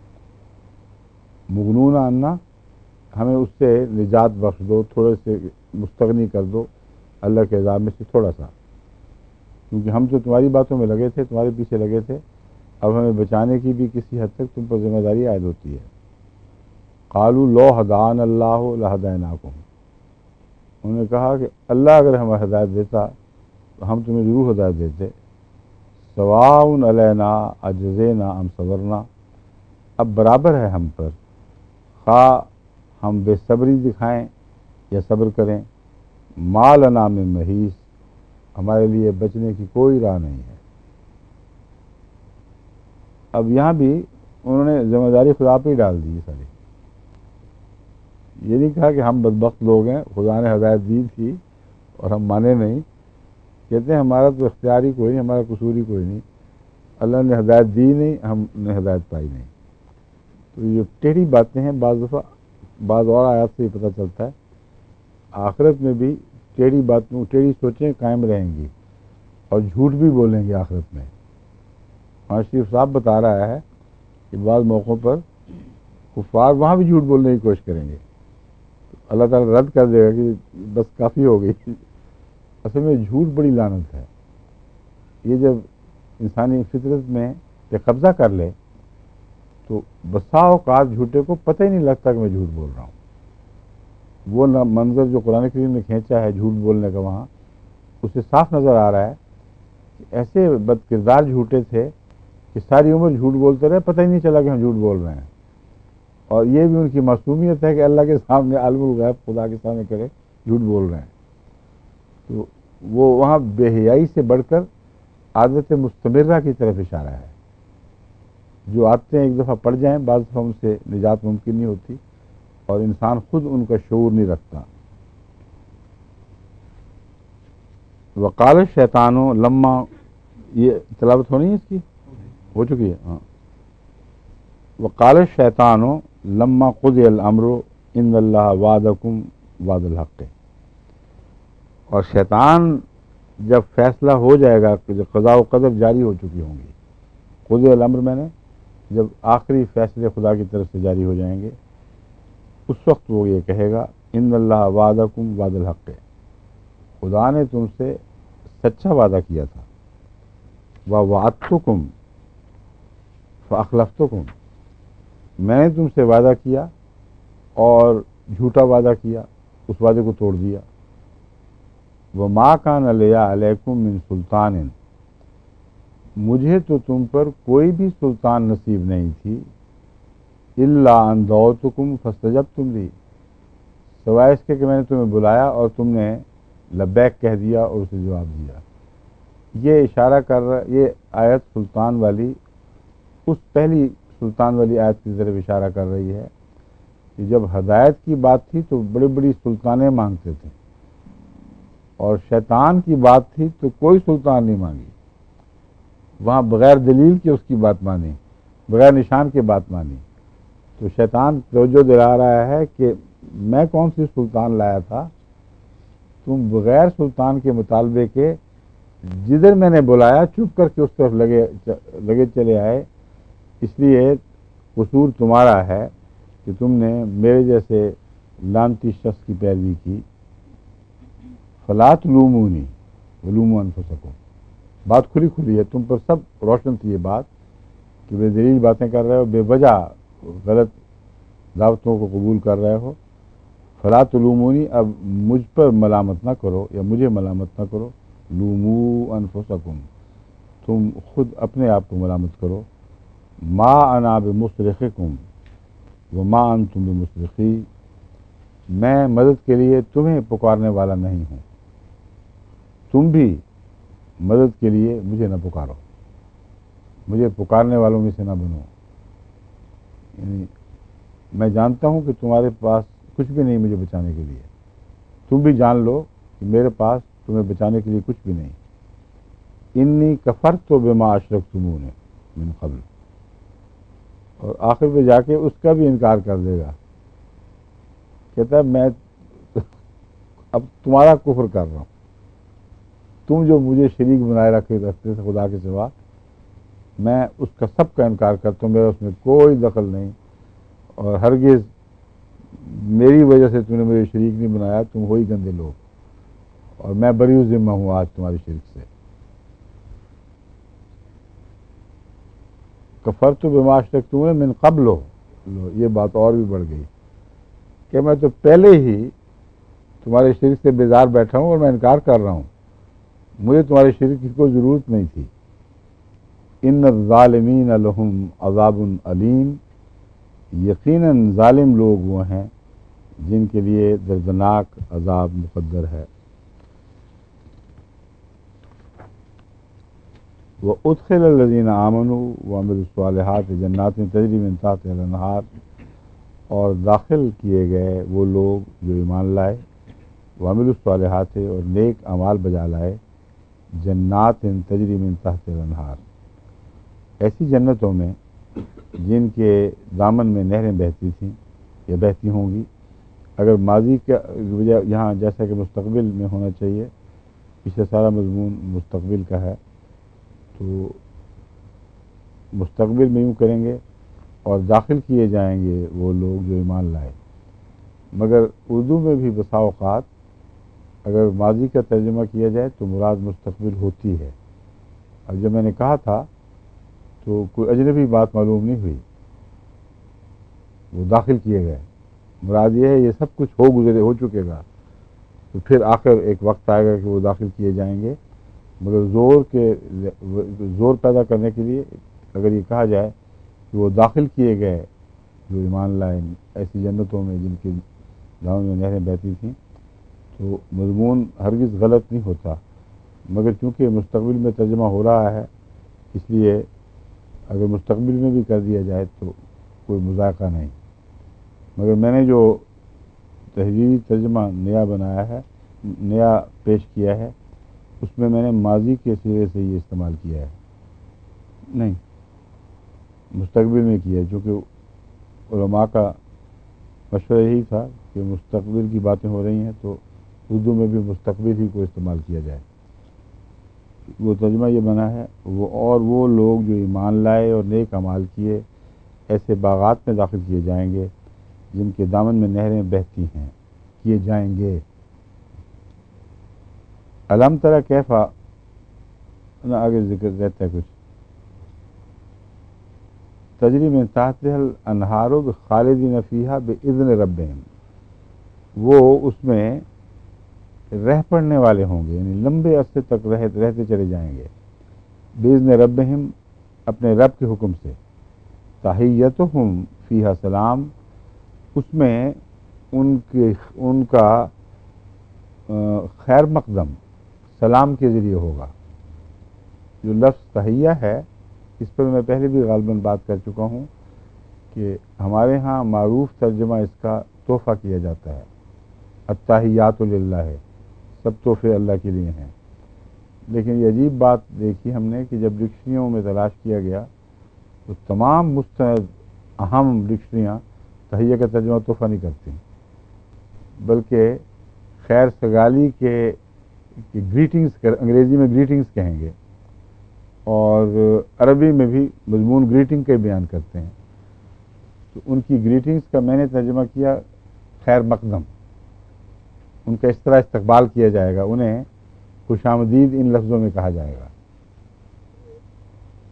مغنون عنا، ہمیں اس سے نجات بخش دو، تھوڑے سے مستغنی کر دو اللہ کے عذاب میں سے تھوڑا سا، کیونکہ ہم تو تمہاری باتوں میں لگے تھے، تمہارے پیچھے لگے تھے، اب ہمیں بچانے کی بھی کسی حد تک تم پر ذمہ داری عائد ہوتی ہے۔ قالوا لو ہدانا اللہ لہدیناکم، انہوں نے کہا کہ اللہ اگر ہمیں ہدایت دیتا تو ہم تمہیں ضرور ہدایت دیتے۔ سواء علینا اجزینا ام صبرنا، اب برابر ہے ہم پر، خواہ ہم بے صبری دکھائیں یا صبر کریں، ما لنا من محیص، ہمارے لیے بچنے کی کوئی راہ نہیں ہے۔ اب یہاں بھی انہوں نے ذمہ داری خدا پہ ہی ڈال دی ساری، یہ نہیں کہا کہ ہم بدبخت لوگ ہیں، خدا نے ہدایت دی تھی اور ہم مانے نہیں، کہتے ہیں ہمارا تو اختیار ہی کوئی نہیں، ہمارا قصور ہی کوئی نہیں، اللہ نے ہدایت دی نہیں، ہم نے ہدایت پائی نہیں۔ تو یہ ٹیڑھی باتیں ہیں، بعض دفعہ بعض اور آیات سے یہ پتہ چلتا ہے آخرت میں بھی ٹیڑھی باتوں ٹیڑھی سوچیں قائم رہیں گی اور جھوٹ بھی بولیں گے آخرت میں۔ شریف صاحب بتا رہا ہے کہ بعض موقعوں پر کفار وہاں بھی جھوٹ بولنے کی کوشش کریں گے، اللہ تعالیٰ رد کر دے گا کہ بس کافی ہو گئی۔ اصل میں جھوٹ بڑی لعنت ہے، یہ جب انسانی فطرت میں یہ قبضہ کر لے تو بسا اوقات جھوٹے کو پتہ ہی نہیں لگتا کہ میں جھوٹ بول رہا ہوں۔ وہ منظر جو قرآن کریم نے کھینچا ہے جھوٹ بولنے کا، وہاں اس سے صاف نظر آ رہا ہے کہ ایسے بد کردار جھوٹے تھے کہ ساری عمر جھوٹ بولتے رہے، پتہ ہی نہیں چلا کہ ہم جھوٹ بول رہے ہیں، اور یہ بھی ان کی معصومیت ہے کہ اللہ کے سامنے عالم الغیب خدا کے سامنے کرے جھوٹ بول رہے ہیں۔ تو وہ وہاں بے حیائی سے بڑھ کر عادت مستمرہ کی طرف اشارہ ہے، جو عادتیں ایک دفعہ پڑ جائیں بعض دفعہ ان سے نجات ممکن نہیں ہوتی، اور انسان خود ان کا شعور نہیں رکھتا۔ وقال الشیطانو لما، یہ تلاوت ہونی ہے اس کی، ہو چکی ہے ہاں۔ وقال الشیطانو لما قضی الامر ان اللہ وعدکم وعد الحق، اور شیطان جب فیصلہ ہو جائے گا، جب قضاء و قدر جاری ہو چکی ہوں گی، قضی الامر میں نے جب آخری فیصلے خدا کی طرف سے جاری ہو جائیں گے، اس وقت وہ یہ کہے گا ان اللہ وعدکم وعد الحق، خدا نے تم سے سچا وعدہ کیا تھا، ووعدتکم فاخلفتکم، میں نے تم سے وعدہ کیا اور جھوٹا وعدہ کیا، اس وعدے کو توڑ دیا۔ وما کان لی علیکم من سلطان، مجھے تو تم پر کوئی بھی سلطان نصیب نہیں تھی، الا ان دعوتکم فاستجبتم لی، سوائے اس کے کہ میں نے تمہیں بلایا اور تم نے لبیک کہہ دیا اور اسے جواب دیا۔ یہ اشارہ کر رہا، یہ آیت سلطان والی اس پہلی سلطان والی آیت کی طرف اشارہ کر رہی ہے کہ جب ہدایت کی بات تھی تو بڑی بڑی سلطانیں مانگتے تھے، اور شیطان کی بات تھی تو کوئی سلطان نہیں مانگی، وہاں بغیر دلیل کے اس کی بات مانی، بغیر نشان کے بات مانی۔ تو شیطان توجہ دلا رہا ہے کہ میں کون سی سلطان لایا تھا، تم بغیر سلطان کے مطالبے کے جدھر میں نے بلایا چپ کر کے اس طرف لگے چلے آئے، اس لیے قصور تمہارا ہے کہ تم نے میرے جیسے لعنتی شخص کی پیروی کی۔ فلا تلومونی ولوموا انفسکم، بات کھلی کھلی ہے، تم پر سب روشن تھی یہ بات کہ بے دلیل باتیں کر رہے ہو، بے وجہ غلط دعوتوں کو قبول کر رہے ہو. فلا تلومونی، اب مجھ پر ملامت نہ کرو یا مجھے ملامت نہ کرو. لومو انفسکم، تم خود اپنے آپ کو ملامت کرو. ما انا بمصرخکم وما انتم بمصرخی، میں مدد کے لیے تمہیں پکارنے والا نہیں ہوں، تم بھی مدد کے لیے مجھے نہ پکارو، مجھے پکارنے والوں میں سے نہ بنو. یعنی میں جانتا ہوں کہ تمہارے پاس کچھ بھی نہیں مجھے بچانے کے لیے، تم بھی جان لو کہ میرے پاس تمہیں بچانے کے لیے کچھ بھی نہیں. انی کفرت بما اشرکتمون من قبل، اور آخر میں جا کے اس کا بھی انکار کر دے گا. کہتا ہے میں اب تمہارا کفر کر رہا ہوں، تم جو مجھے شریک بنائے رکھتے سے خدا کے سوا، میں اس کا سب کا انکار کرتا ہوں، میرا اس میں کوئی دخل نہیں، اور ہرگز میری وجہ سے تم نے مجھے شریک نہیں بنایا، تم وہی گندے لوگ، اور میں بری ذمہ ہوں آج تمہاری شرک سے. کفرت بما اشرکتمون من قبل، یہ بات اور بھی بڑھ گئی کہ میں تو پہلے ہی تمہارے شرک سے بیزار بیٹھا ہوں اور میں انکار کر رہا ہوں، مجھے تمہارے شرک کی کوئی ضرورت نہیں تھی. ان الظالمین لہم عذاب علیم، یقیناً ظالم لوگ وہ ہیں جن کے لیے دردناک عذاب مقدر ہے. وَأُدْخِلَ الَّذِينَ آمَنُوا وَعَمِلُوا الصَّالِحَاتِ جَنَّاتٍ تَجْرِی مِن تحتہا الْأَنْہَارُ، اور داخل کیے گئے وہ لوگ جو ایمان لائے، وَعَمِلُوا الصَّالِحَاتِ، اور نیک اعمال بجا لائے، جنات تجری من تحت الانہار، ایسی جنتوں میں جن کے دامن میں نہریں بہتی تھیں یا بہتی ہوں گی. اگر ماضی کا یہاں جیسا کہ مستقبل میں ہونا چاہیے، پچھلے سارا مضمون مستقبل کا ہے، تو مستقبل میں یوں کریں گے اور داخل کیے جائیں گے وہ لوگ جو ایمان لائے. مگر اردو میں بھی بسا اوقات اگر ماضی کا ترجمہ کیا جائے تو مراد مستقبل ہوتی ہے. اب جب میں نے کہا تھا تو کوئی اجنبی بات معلوم نہیں ہوئی، وہ داخل کیے گئے، مراد یہ ہے یہ سب کچھ ہو چکے گا، تو پھر آخر ایک وقت آئے گا کہ وہ داخل کیے جائیں گے. مگر زور پیدا کرنے کے لیے اگر یہ کہا جائے کہ وہ داخل کیے گئے جو ایمان لائے ایسی جنتوں میں جن کے دامن میں نہریں بہتی تھیں، تو مضمون ہرگز غلط نہیں ہوتا. مگر چونکہ مستقبل میں ترجمہ ہو رہا ہے، اس لیے اگر مستقبل میں بھی کر دیا جائے تو کوئی مذائقہ نہیں. مگر میں نے جو تحریری ترجمہ نیا بنایا ہے، نیا پیش کیا ہے، اس میں نے ماضی کے سرے سے یہ استعمال کیا ہے، نہیں مستقبل میں کیا ہے، چونکہ علماء کا مشورہ یہی تھا کہ مستقبل کی باتیں ہو رہی ہیں تو اردو میں بھی مستقبل ہی کو استعمال کیا جائے. وہ ترجمہ یہ بنا ہے، وہ لوگ جو ایمان لائے اور نیک اعمال کیے ایسے باغات میں داخل کیے جائیں گے جن کے دامن میں نہریں بہتی ہیں، کیے جائیں گے. الم تری کیف، آگے ذکر رہتا ہے کچھ، تجری من تحتہا الانہار خالدین فیہا باذن ربہم، وہ اس میں رہ پڑنے والے ہوں گے، یعنی لمبے عرصے تک رہتے چلے جائیں گے. باذن ربہم، اپنے رب کے حکم سے. تحیتہم فیہا سلام، اس میں ان کا خیر مقدم سلام کے ذریعے ہوگا. جو لفظ تحیہ ہے اس پر میں پہلے بھی غالباً بات کر چکا ہوں کہ ہمارے ہاں معروف ترجمہ اس کا تحفہ کیا جاتا ہے، التحیات للہ ہے، سب تحفے اللہ کے لیے ہیں. لیکن یہ عجیب بات دیکھی ہم نے کہ جب ڈکشنریوں میں تلاش کیا گیا تو تمام مستند اہم ڈکشنریاں تحیہ کا ترجمہ تحفہ نہیں کرتی، بلکہ خیر سگالی کے گریٹنگز، انگریزی میں گریٹنگز کہیں گے، اور عربی میں بھی مضمون گریٹنگ کے بیان کرتے ہیں. تو ان کی گریٹنگز کا میں نے ترجمہ کیا خیر مقدم، ان کا اس طرح استقبال کیا جائے گا، انہیں خوش آمدید ان لفظوں میں کہا جائے گا.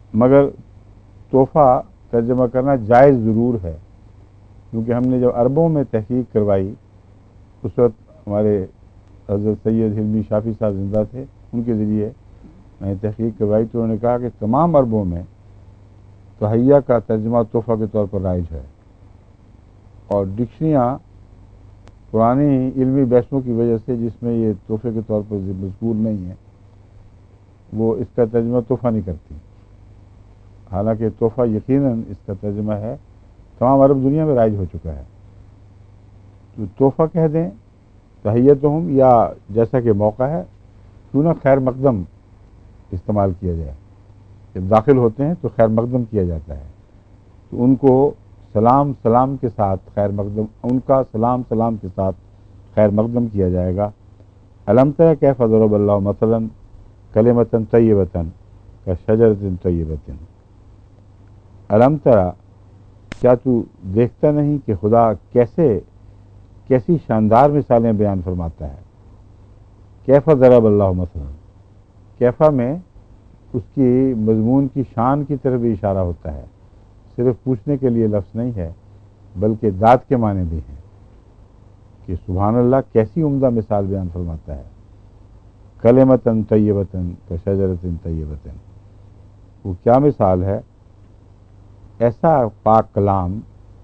مگر تحفہ ترجمہ کرنا جائز ضرور ہے، کیونکہ ہم نے جب عربوں میں تحقیق کروائی، اس وقت ہمارے حضرت سید حلمی شافی صاحب زندہ تھے، ان کے ذریعے میں نے تحقیق کروائی تو انہوں نے کہا کہ تمام عربوں میں تہیہ کا ترجمہ تحفہ کے طور پر رائج ہے، اور ڈکشنریاں پرانی علمی بحثوں کی وجہ سے جس میں یہ تحفے کے طور پر مذکور نہیں ہے، وہ اس کا ترجمہ تحفہ نہیں کرتی، حالانکہ تحفہ یقیناً اس کا ترجمہ ہے، تمام عرب دنیا میں رائج ہو چکا ہے۔ تو تحفہ کہہ دیں، تحیتہم، یا جیسا کہ موقع ہے کیوں نہ خیر مقدم استعمال کیا جائے، جب داخل ہوتے ہیں تو خیر مقدم کیا جاتا ہے، تو ان کو سلام کے ساتھ خیر مقدم، ان کا سلام کے ساتھ خیر مقدم کیا جائے گا۔ الم تر کیف ضرب اللہ مثلا کلمۃ طیبۃ کشجرۃ طیبۃ، الم تر، کیا تو دیکھتا نہیں کہ خدا کیسی شاندار مثالیں بیان فرماتا ہے۔ کیف ضرب اللہ مثلا، کیفا میں اس کی مضمون کی شان کی طرف بھی اشارہ ہوتا ہے، صرف پوچھنے کے لیے لفظ نہیں ہے بلکہ داد کے معنی بھی ہیں کہ سبحان اللہ کیسی عمدہ مثال بیان فرماتا ہے۔ کلمۃ طیبۃ کشجرۃ طیبۃ، وہ کیا مثال ہے، ایسا پاک کلام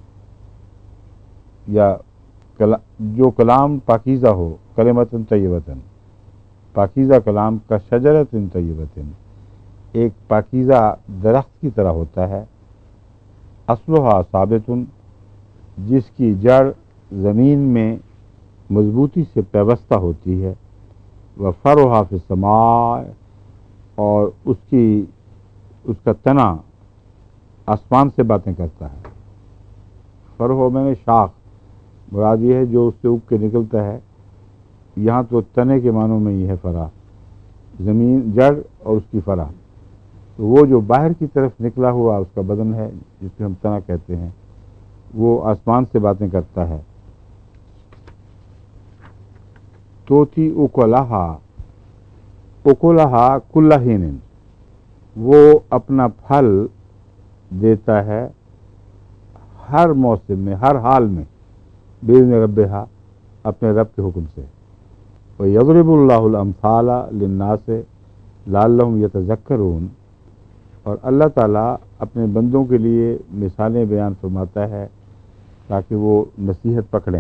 یا جو کلام پاکیزہ ہو، کلمۃ طیبۃ، پاکیزہ کلام، کا شجرۃ طیبۃ، ایک پاکیزہ درخت کی طرح ہوتا ہے، اصلها ثابت، جس کی جڑ زمین میں مضبوطی سے پیوستہ ہوتی ہے، وفرعها فی السماء، اور اس کا تنا آسمان سے باتیں کرتا ہے۔ فرع میں نے شاخ مراد یہ ہے جو اس سے اگ کے نکلتا ہے، یہاں تو تنے کے معنوں میں یہ ہے فرع، زمین جڑ اور اس کی فرع، تو وہ جو باہر کی طرف نکلا ہوا اس کا بدن ہے جس کو ہم تنا کہتے ہیں، وہ آسمان سے باتیں کرتا ہے۔ توتی اکلہا، اکلہا کل حین، وہ اپنا پھل دیتا ہے ہر موسم میں، ہر حال میں، باذن ربہا، اپنے رب کے حکم سے۔ وَيَضْرِبُ اللَّهُ الْأَمْثَالَ لِلنَّاسِ لَعَلَّهُمْ يَتَذَكَّرُونَ، اور اللہ تعالیٰ اپنے بندوں کے لیے مثالیں بیان فرماتا ہے تاکہ وہ نصیحت پکڑیں۔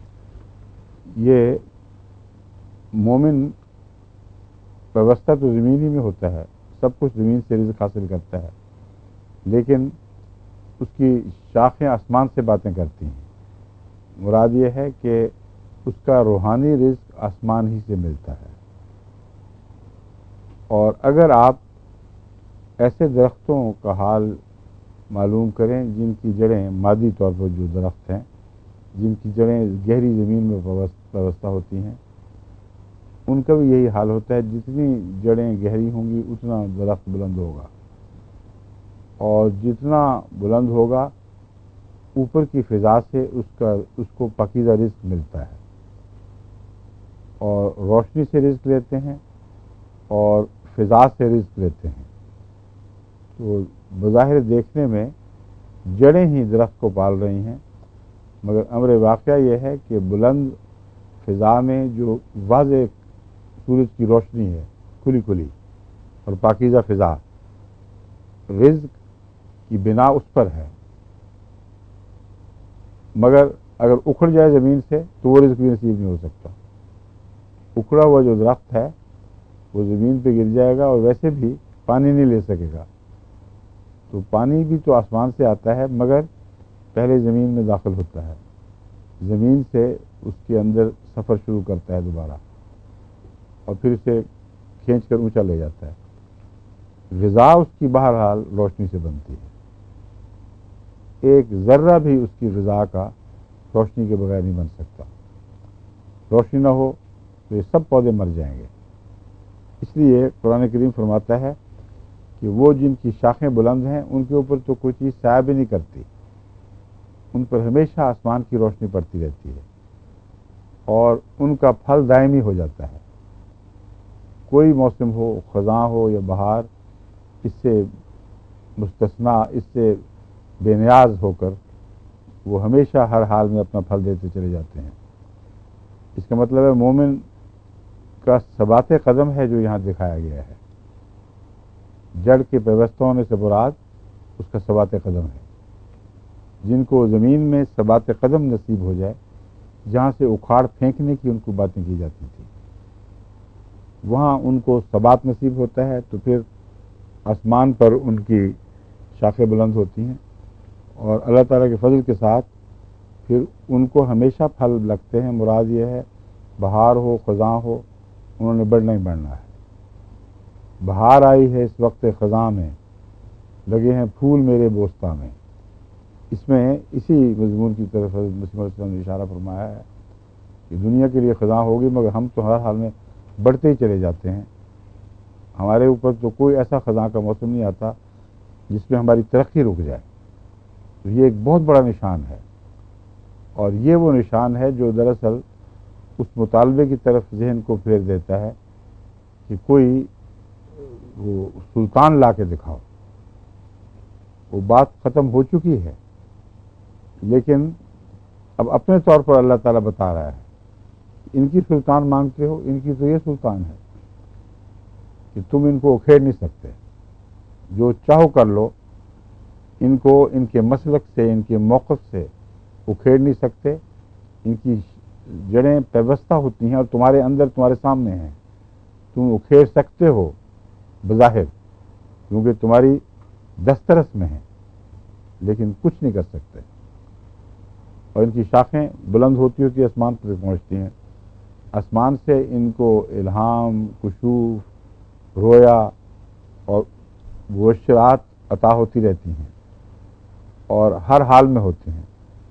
یہ مومن وابستہ تو زمین ہی میں ہوتا ہے، سب کچھ زمین سے رزق حاصل کرتا ہے، لیکن اس کی شاخیں آسمان سے باتیں کرتی ہیں۔ مراد یہ ہے کہ اس کا روحانی رزق آسمان ہی سے ملتا ہے، اور اگر آپ ایسے درختوں کا حال معلوم کریں جن کی جڑیں مادی طور پر، جو درخت ہیں جن کی جڑیں گہری زمین میں وابستہ ہوتی ہیں، ان کا بھی یہی حال ہوتا ہے، جتنی جڑیں گہری ہوں گی اتنا درخت بلند ہوگا، اور جتنا بلند ہوگا اوپر کی فضا سے اس کو پاکیزہ رزق ملتا ہے، اور روشنی سے رزق لیتے ہیں اور فضا سے رزق لیتے ہیں۔ تو بظاہر دیکھنے میں جڑیں ہی درخت کو پال رہی ہیں، مگر امر واقعہ یہ ہے کہ بلند فضا میں جو واضح سورج کی روشنی ہے، کھلی اور پاکیزہ فضا، رزق کی بنا اس پر ہے، مگر اگر اکھڑ جائے زمین سے تو وہ رزق بھی نصیب نہیں ہو سکتا۔ اکھڑا ہوا جو درخت ہے وہ زمین پہ گر جائے گا اور ویسے بھی پانی نہیں لے سکے گا، تو پانی بھی تو آسمان سے آتا ہے مگر پہلے زمین میں داخل ہوتا ہے، زمین سے اس کے اندر سفر شروع کرتا ہے دوبارہ، اور پھر اسے کھینچ کر اونچا لے جاتا ہے۔ غذا اس کی بہرحال روشنی سے بنتی ہے، ایک ذرہ بھی اس کی غذا کا روشنی کے بغیر نہیں بن سکتا، روشنی نہ ہو تو یہ سب پودے مر جائیں گے۔ اس لیے قرآن کریم فرماتا ہے کہ وہ جن کی شاخیں بلند ہیں ان کے اوپر تو کوئی چیز سایہ بھی نہیں کرتی، ان پر ہمیشہ آسمان کی روشنی پڑتی رہتی ہے، اور ان کا پھل دائمی ہو جاتا ہے، کوئی موسم ہو، خزاں ہو یا بہار، اس سے مستثنا، اس سے بے نیاز ہو کر وہ ہمیشہ ہر حال میں اپنا پھل دیتے چلے جاتے ہیں۔ اس کا مطلب ہے مومن کا ثبات قدم ہے جو یہاں دکھایا گیا ہے۔ جڑ کے پیوستہ ہونے سے مراد اس کا ثبات قدم ہے۔ جن کو زمین میں ثبات قدم نصیب ہو جائے، جہاں سے اکھاڑ پھینکنے کی ان کو باتیں کی جاتی تھی، وہاں ان کو ثبات نصیب ہوتا ہے، تو پھر آسمان پر ان کی شاخیں بلند ہوتی ہیں، اور اللہ تعالیٰ کے فضل کے ساتھ پھر ان کو ہمیشہ پھل لگتے ہیں۔ مراد یہ ہے بہار ہو خزاں ہو، انہوں نے بڑھنا ہی بڑھنا ہے۔ بہار آئی ہے اس وقت خزاں میں، لگے ہیں پھول میرے بوستاں میں۔ اس میں اسی مضمون کی طرف حضرت مسیح علیہ السلام نے اشارہ فرمایا ہے کہ دنیا کے لیے خزاں ہوگی، مگر ہم تو ہر حال میں بڑھتے ہی چلے جاتے ہیں۔ ہمارے اوپر تو کوئی ایسا خزاں کا موسم نہیں آتا جس میں ہماری ترقی رک جائے۔ تو یہ ایک بہت بڑا نشان ہے، اور یہ وہ نشان ہے جو دراصل اس مطالبے کی طرف ذہن کو پھیر دیتا ہے کہ کوئی وہ سلطان لا کے دکھاؤ۔ وہ بات ختم ہو چکی ہے، لیکن اب اپنے طور پر اللہ تعالیٰ بتا رہا ہے، ان کی سلطان مانگتے ہو، ان کی تو یہ سلطان ہے کہ تم ان کو اکھیڑ نہیں سکتے، جو چاہو کر لو، ان کو ان کے مسلک سے، ان کے موقف سے اکھیڑ نہیں سکتے۔ ان کی جڑیں پیوستہ ہوتی ہیں اور تمہارے اندر، تمہارے سامنے ہیں، تم اکھیڑ سکتے ہو بظاہر، کیونکہ تمہاری دسترس میں ہیں، لیکن کچھ نہیں کر سکتے۔ اور ان کی شاخیں بلند ہوتی ہوتی آسمان پر پہنچتی ہیں، آسمان سے ان کو الہام، کشوف، رویا اور مبشرات عطا ہوتی رہتی ہیں، اور ہر حال میں ہوتی ہیں۔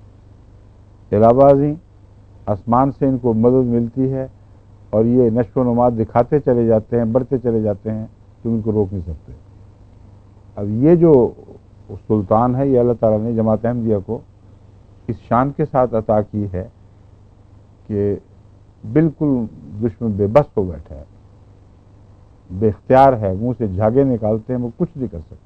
علاوہ ازیں آسمان سے ان کو مدد ملتی ہے، اور یہ نشو و نما دکھاتے چلے جاتے ہیں، بڑھتے چلے جاتے ہیں، تم ان کو روک نہیں سکتے۔ اب یہ جو سلطان ہے، یہ اللہ تعالیٰ نے جماعت احمدیہ کو اس شان کے ساتھ عطا کی ہے کہ بالکل دشمن بے بس ہو بیٹھا ہے، بے اختیار ہے، منہ سے جھاگے نکالتے ہیں، وہ کچھ نہیں کر سکتے۔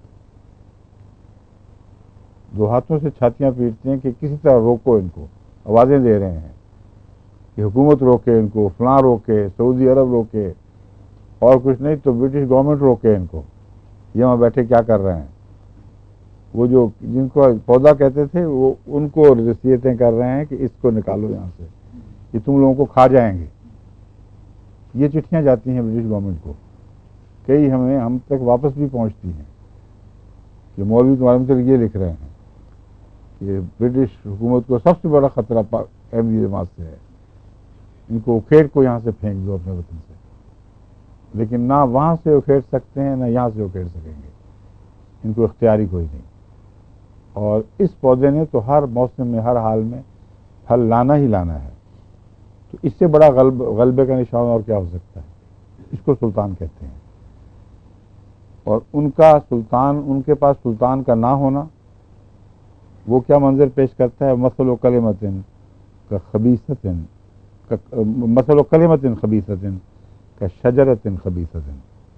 دو ہاتھوں سے چھاتیاں پیٹتے ہیں کہ کسی طرح روکو ان کو، آوازیں دے رہے ہیں کہ حکومت روکے ان کو، فلاں روکے، سعودی عرب روکے، اور کچھ نہیں تو برٹش گورنمنٹ روکے ان کو، یہ وہاں بیٹھے کیا کر رہے ہیں۔ وہ جو جن کو پودا کہتے تھے، وہ ان کو نصیحتیں کر رہے ہیں کہ اس کو نکالو یہاں سے، یہ تم لوگوں کو کھا جائیں گے۔ یہ چٹھیاں جاتی ہیں برٹش گورنمنٹ کو، کئی ہم تک واپس بھی پہنچتی ہیں کہ مولوی تمہارے متعلق یہ لکھ رہے ہیں کہ برٹش حکومت کو سب سے بڑا خطرہ احمدی جماعت سے ہے، ان کو اکھیڑ کو یہاں سے پھینک دو اپنے وطن سے۔ لیکن نہ وہاں سے اکھیڑ سکتے ہیں، نہ یہاں سے اکھیڑ سکیں گے، ان کو اختیاری کوئی نہیں۔ اور اس پودے نے تو ہر موسم میں، ہر حال میں پھل لانا ہی لانا ہے۔ تو اس سے بڑا غلبے کا نشان اور کیا ہو سکتا ہے؟ اس کو سلطان کہتے ہیں۔ اور ان کا سلطان، ان کے پاس سلطان کا نہ ہونا، وہ کیا منظر پیش کرتا ہے؟ مثل و کلمۃ کا خبیثۃ، مثل و کلمۃ خبیثۃ کا شجرۃ خبیثۃ۔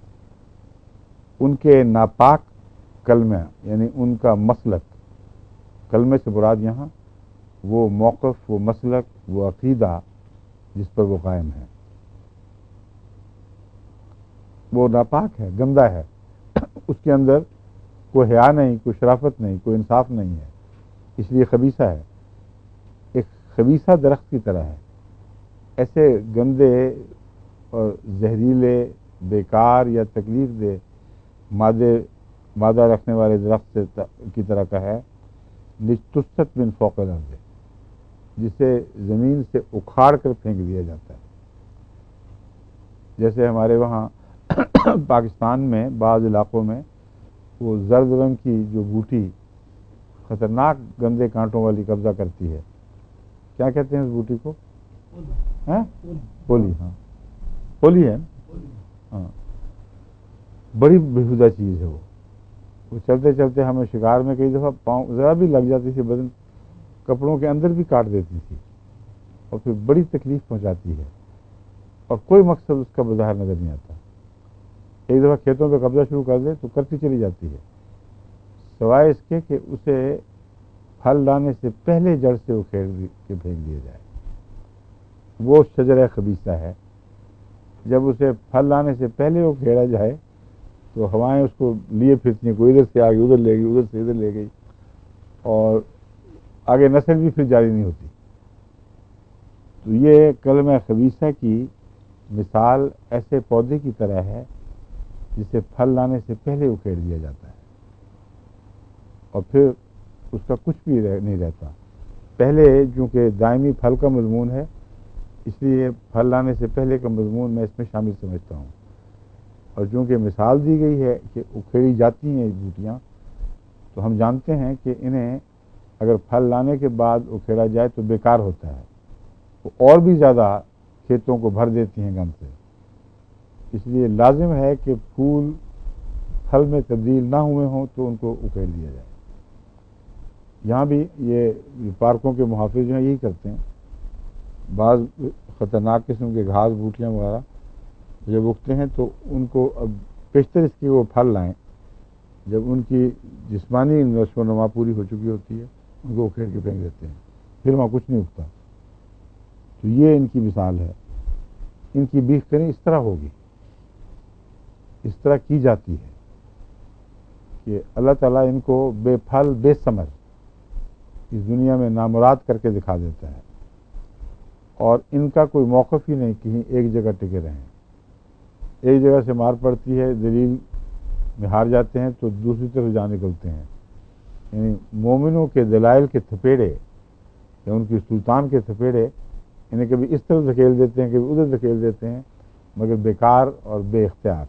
ان کے ناپاک کلمہ، یعنی ان کا مسلک، کلمے سے مراد یہاں وہ موقف، وہ مسلک، وہ عقیدہ جس پر وہ قائم ہے، وہ ناپاک ہے، گندا ہے، اس کے اندر کوئی حیا نہیں، کوئی شرافت نہیں، کوئی انصاف نہیں ہے، اس لیے خبیثہ ہے۔ ایک خبیثہ درخت کی طرح ہے۔ ایسے گندے اور زہریلے، بیکار یا تکلیف دہ مادہ رکھنے والے درخت کی طرح کا ہے، لِجْتُثَّتْ مِنْ فَوْقِ الْأَرْضِ، جسے زمین سے اکھاڑ کر پھینک دیا جاتا ہے۔ جیسے ہمارے وہاں پاکستان میں بعض علاقوں میں وہ زرد رنگ کی جو بوٹی خطرناک گندے کانٹوں والی قبضہ کرتی ہے، کیا کہتے ہیں اس بوٹی کو؟ پولی، ہاں پولی ہے، ہاں، بڑی بےہودہ چیز ہے وہ چلتے چلتے ہمیں شکار میں کئی دفعہ پاؤں ذرا بھی لگ جاتی تھی، بدن کپڑوں کے اندر بھی کاٹ دیتی تھی، اور پھر بڑی تکلیف پہنچاتی ہے، اور کوئی مقصد اس کا بظاہر نظر نہیں آتا۔ ایک دفعہ کھیتوں پہ قبضہ شروع کر دے تو کرتی چلی جاتی ہے، سوائے اس کے کہ اسے پھل لانے سے پہلے جڑ سے اکھیڑ کے پھینک دیا جائے. وہ شجرہ خبیثہ ہے. جب اسے پھل لانے سے پہلے اکھیڑا جائے تو ہوائیں اس کو لیے پھرتی ہیں، کوئی ادھر سے آگے ادھر لے گئی، ادھر سے ادھر لے گئی، اور آگے نسل بھی پھر جاری نہیں ہوتی. تو یہ کلمہ خبیثہ کی مثال ایسے پودے کی طرح ہے جسے پھل لانے سے پہلے اکھیڑ دیا جاتا ہے اور پھر اس کا کچھ بھی نہیں رہتا. پہلے چونکہ دائمی پھل کا مضمون ہے، اس لیے پھل لانے سے پہلے کا مضمون میں اس میں شامل سمجھتا ہوں. اور چونکہ مثال دی گئی ہے کہ اکھیڑی جاتی ہیں بوٹیاں، تو ہم جانتے ہیں کہ انہیں اگر پھل لانے کے بعد اکھیڑا جائے تو بیکار ہوتا ہے، وہ اور بھی زیادہ کھیتوں کو بھر دیتی ہیں غم سے. اس لیے لازم ہے کہ پھول پھل میں تبدیل نہ ہوئے ہوں تو ان کو اکھیڑ دیا جائے. یہاں بھی یہ پارکوں کے محافظ جو ہیں یہی کرتے ہیں. بعض خطرناک قسم کے گھاس بوٹیاں وغیرہ جب اگتے ہیں تو ان کو اب پیشتر اس کی وہ پھل لائیں جب ان کی جسمانی نشو و نما پوری ہو چکی ہوتی ہے، ان کو اکھیڑ کے پھینک دیتے ہیں، پھر وہاں کچھ نہیں اگتا. تو یہ ان کی مثال ہے. ان کی بیخ کریں اس طرح ہوگی، اس طرح کی جاتی ہے کہ اللہ تعالیٰ ان کو بے پھل بے ثمر اس دنیا میں نامراد کر کے دکھا دیتا ہے، اور ان کا کوئی موقف ہی نہیں کہیں ایک جگہ ٹکے رہیں. ایک جگہ سے مار پڑتی ہے، دلیل میں ہار جاتے ہیں تو دوسری طرف جا نکلتے ہیں. یعنی مومنوں کے دلائل کے تھپیڑے یا ان کی سلطان کے تھپیڑے انہیں کبھی اس طرف دھکیل دیتے ہیں، کبھی ادھر دھکیل دیتے ہیں، مگر بیکار اور بے اختیار.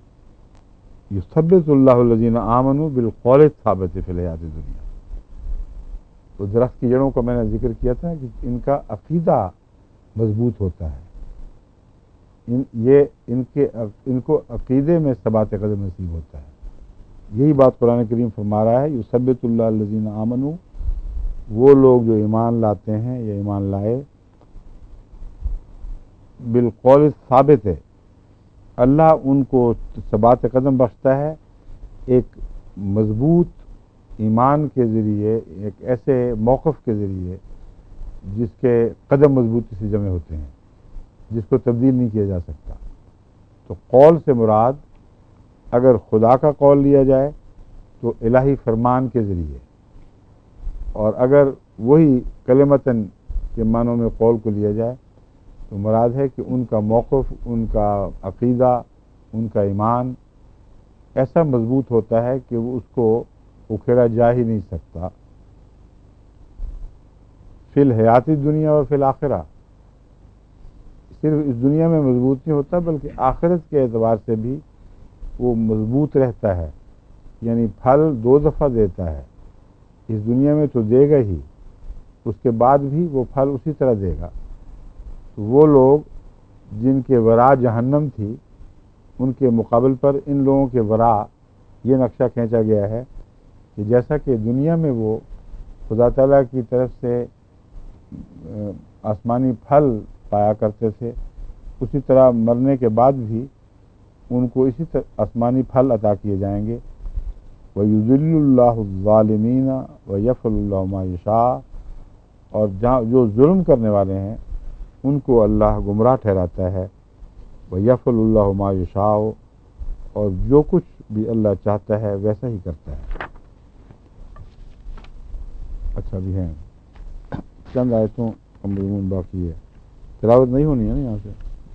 یثبت اللہ الذین آمنوا بالقول الثابت فی الحیات الدنیا. تو درخت کی جڑوں کا میں نے ذکر کیا تھا کہ ان کا عقیدہ مضبوط ہوتا ہے. ان کو عقیدے میں ثبات قدم نصیب ہوتا ہے. یہی بات قرآن کریم فرما رہا ہے، یثبت اللہ الذین آمنوا، وہ لوگ جو ایمان لاتے ہیں یا ایمان لائے، بالقول ثابت ہے، اللہ ان کو ثبات قدم بخشتا ہے ایک مضبوط ایمان کے ذریعے، ایک ایسے موقف کے ذریعے جس کے قدم مضبوطی سے جمع ہوتے ہیں، جس کو تبدیل نہیں کیا جا سکتا. تو قول سے مراد اگر خدا کا قول لیا جائے تو الہی فرمان کے ذریعے، اور اگر وہی کلمتاً کے معنوں میں قول کو لیا جائے تو مراد ہے کہ ان کا موقف، ان کا عقیدہ، ان کا ایمان ایسا مضبوط ہوتا ہے کہ وہ اس کو اکھیڑا جا ہی نہیں سکتا. فی الحیات دنیا اور فی الآخرہ، صرف اس دنیا میں مضبوط نہیں ہوتا بلکہ آخرت کے اعتبار سے بھی وہ مضبوط رہتا ہے. یعنی پھل 2 دفعہ دیتا ہے، اس دنیا میں تو دے گا ہی، اس کے بعد بھی وہ پھل اسی طرح دے گا. تو وہ لوگ جن کے ورا جہنم تھی، ان کے مقابل پر ان لوگوں کے ورا یہ نقشہ کھینچا گیا ہے کہ جیسا کہ دنیا میں وہ خدا تعالیٰ کی طرف سے آسمانی پھل پایا کرتے تھے، اسی طرح مرنے کے بعد بھی ان کو اسی طرح آسمانی پھل عطا کیے جائیں گے. وَيُذِلُّ اللَّهُ الظَّالِمِينَ وَيَفْعَلُ اللَّهُ مَا يَشَاءُ. اور جو ظلم کرنے والے ہیں ان کو اللہ گمراہ ٹھہراتا ہے. وَيَفْعَلُ اللَّهُ مَا يَشَاءُ. اور جو کچھ بھی اللہ چاہتا ہے ویسا ہی کرتا ہے. اچھا بھی ہیں چند آیتوں کا مضمون باقی ہے، تلاوت نہیں ہونی ہے نا یہاں سے.